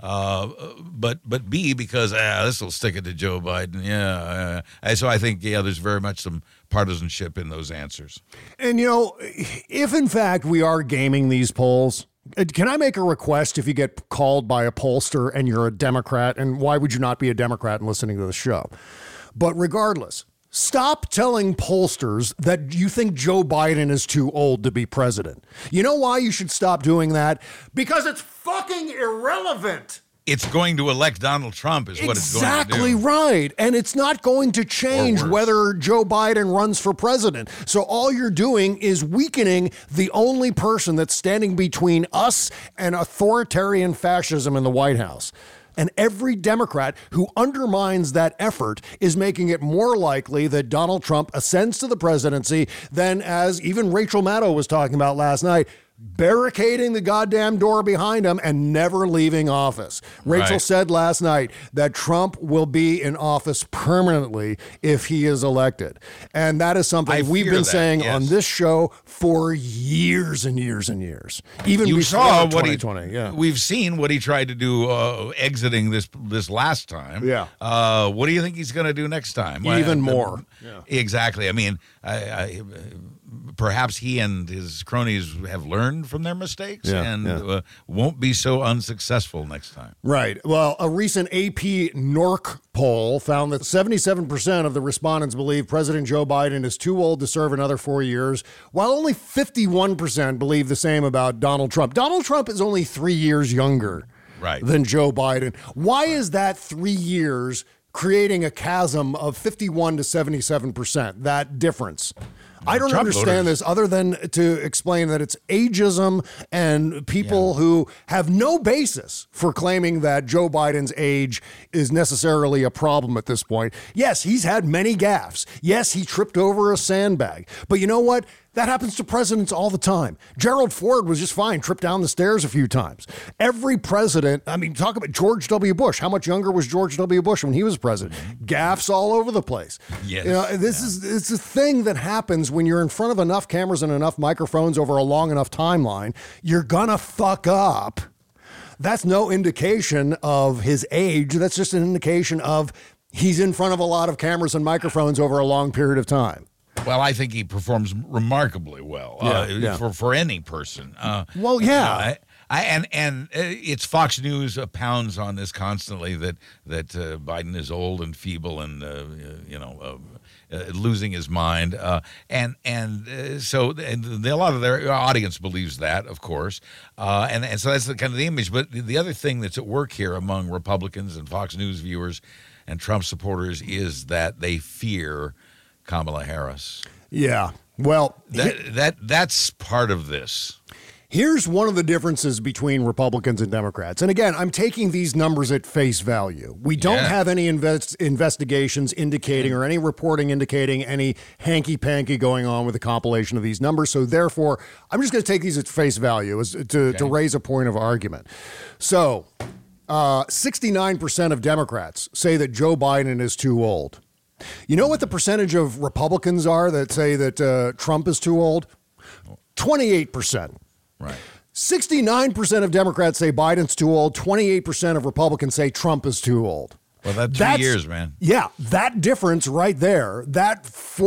but B, because this will stick it to Joe Biden. So I think there's very much some partisanship in those answers. And if in fact we are gaming these polls, can I make a request? If you get called by a pollster and you're a Democrat, and why would you not be a Democrat and listening to the show? But regardless, stop telling pollsters that you think Joe Biden is too old to be president. You know why you should stop doing that? Because it's fucking irrelevant. It's going to elect Donald Trump is what it's going to do. Exactly right. And it's not going to change whether Joe Biden runs for president. So all you're doing is weakening the only person that's standing between us and authoritarian fascism in the White House. And every Democrat who undermines that effort is making it more likely that Donald Trump ascends to the presidency than, as even Rachel Maddow was talking about last night, barricading the goddamn door behind him and never leaving office. Rachel said last night that Trump will be in office permanently if he is elected. And that is something we've been saying on this show for years and years and years. Even you before saw 2020. We've seen what he tried to do exiting this last time. Yeah. What do you think he's going to do next time? Even more. Exactly. I mean, perhaps he and his cronies have learned from their mistakes and won't be so unsuccessful next time. Right. Well, a recent AP NORC poll found that 77% of the respondents believe President Joe Biden is too old to serve another 4 years, while only 51% believe the same about Donald Trump. Donald Trump is only 3 years younger than Joe Biden. Why is that 3 years creating a chasm of 51 to 77%, that difference? I don't understand this other than to explain that it's ageism and people who have no basis for claiming that Joe Biden's age is necessarily a problem at this point. Yes, he's had many gaffes. Yes, he tripped over a sandbag. But you know what? That happens to presidents all the time. Gerald Ford was just fine, tripped down the stairs a few times. Every president, I mean, talk about George W. Bush. How much younger was George W. Bush when he was president? Gaffes all over the place. Yes. It's a thing that happens when you're in front of enough cameras and enough microphones over a long enough timeline. You're gonna fuck up. That's no indication of his age. That's just an indication of he's in front of a lot of cameras and microphones over a long period of time. Well, I think he performs remarkably well for any person. It's Fox News pounds on this constantly that Biden is old and feeble and losing his mind, so a lot of their audience believes that, of course, and so that's the kind of the image. But the other thing that's at work here among Republicans and Fox News viewers and Trump supporters is that they fear Kamala Harris. Yeah. Well, that's part of this. Here's one of the differences between Republicans and Democrats. And again, I'm taking these numbers at face value. We don't have any investigations indicating or any reporting indicating any hanky-panky going on with the compilation of these numbers. So therefore, I'm just going to take these at face value to raise a point of argument. So 69% of Democrats say that Joe Biden is too old. You know what the percentage of Republicans are that say that Trump is too old? 28%. Right. 69% of Democrats say Biden's too old. 28% of Republicans say Trump is too old. Well, that's 3 years, man. Yeah, that difference right there, that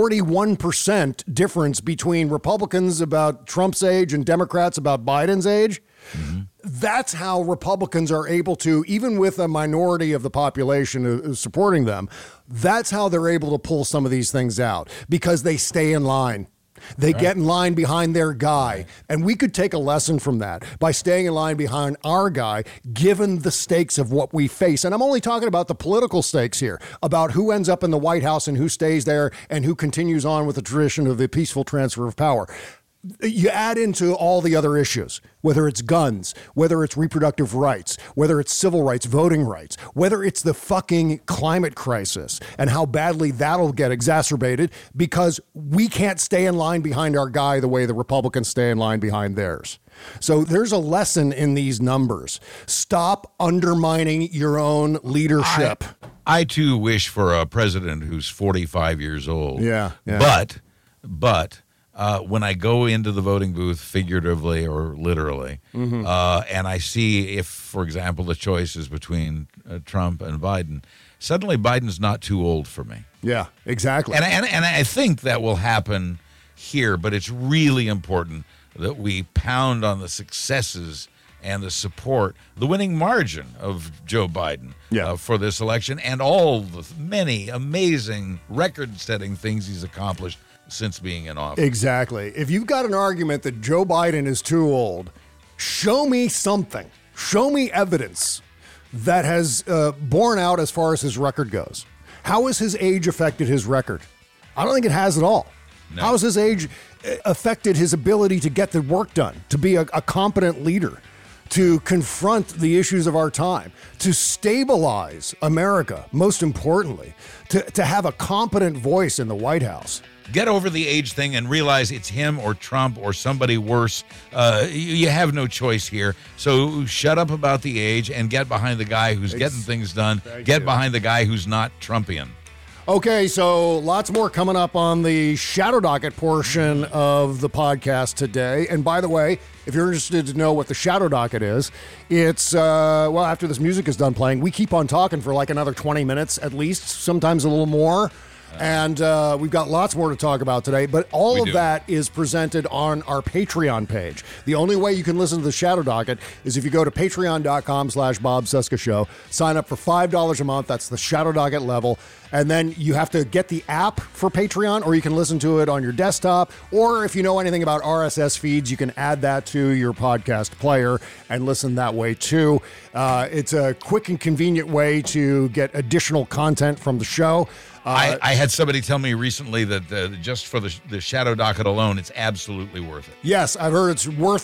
41% difference between Republicans about Trump's age and Democrats about Biden's age, that's how Republicans are able to, even with a minority of the population supporting them, that's how they're able to pull some of these things out, because they stay in line. They get in line behind their guy. And we could take a lesson from that by staying in line behind our guy, given the stakes of what we face. And I'm only talking about the political stakes here, about who ends up in the White House and who stays there and who continues on with the tradition of the peaceful transfer of power. You add into all the other issues, whether it's guns, whether it's reproductive rights, whether it's civil rights, voting rights, whether it's the fucking climate crisis and how badly that'll get exacerbated because we can't stay in line behind our guy the way the Republicans stay in line behind theirs. So there's a lesson in these numbers. Stop undermining your own leadership. I too wish for a president who's 45 years old. Yeah. But when I go into the voting booth, figuratively or literally, and I see if, for example, the choice is between Trump and Biden, suddenly Biden's not too old for me. Yeah, exactly. And I think that will happen here, but it's really important that we pound on the successes and the support, the winning margin of Joe Biden for this election, and all the many amazing record-setting things he's accomplished since being in office. Exactly. If you've got an argument that Joe Biden is too old, show me something. Show me evidence that has borne out as far as his record goes. How has his age affected his record? I don't think it has at all. No. How has his age affected his ability to get the work done, to be a competent leader, to confront the issues of our time, to stabilize America, most importantly, to have a competent voice in the White House? Get over the age thing and realize it's him or Trump or somebody worse. You have no choice here. So shut up about the age and get behind the guy who's getting things done. Get behind the guy who's not Trumpian. Okay, so lots more coming up on the Shadow Docket portion of the podcast today. And by the way, if you're interested to know what the Shadow Docket is, it's, after this music is done playing, we keep on talking for like another 20 minutes at least, sometimes a little more. And we've got lots more to talk about today, but all of that is presented on our Patreon page. The only way you can listen to the Shadow Docket is if you go to patreon.com/Bob Cesca Show, sign up for $5 a month. That's the Shadow Docket level. And then you have to get the app for Patreon, or you can listen to it on your desktop. Or if you know anything about RSS feeds, you can add that to your podcast player and listen that way too. It's a quick and convenient way to get additional content from the show. I had somebody tell me recently that just for the Shadow Docket alone, it's absolutely worth it. Yes, I've heard it's worth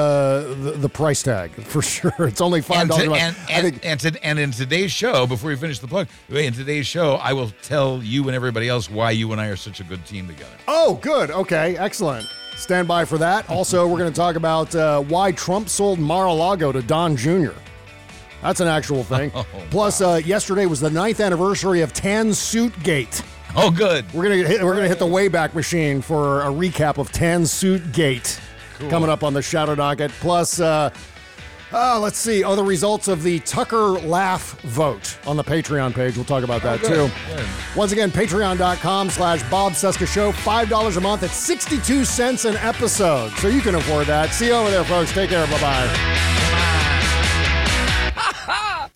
the price tag for sure. It's only $5 a month. And in today's show, before we finish the plug, in today's show, I will tell you and everybody else why you and I are such a good team together. Oh, good. Okay, excellent. Stand by for that. Also, we're going to talk about why Trump sold Mar-a-Lago to Don Jr. That's an actual thing. Plus, yesterday was the 9th anniversary of Tan Suit Gate. Oh, good. We're gonna hit the Wayback Machine for a recap of Tan Suit Gate coming up on the Shadow Docket. Plus, let's see. The results of the Tucker Laugh vote on the Patreon page. We'll talk about that too. Good. Once again, patreon.com/Bob Cesca Show. $5 a month at 62 cents an episode. So you can afford that. See you over there, folks. Take care. Bye-bye.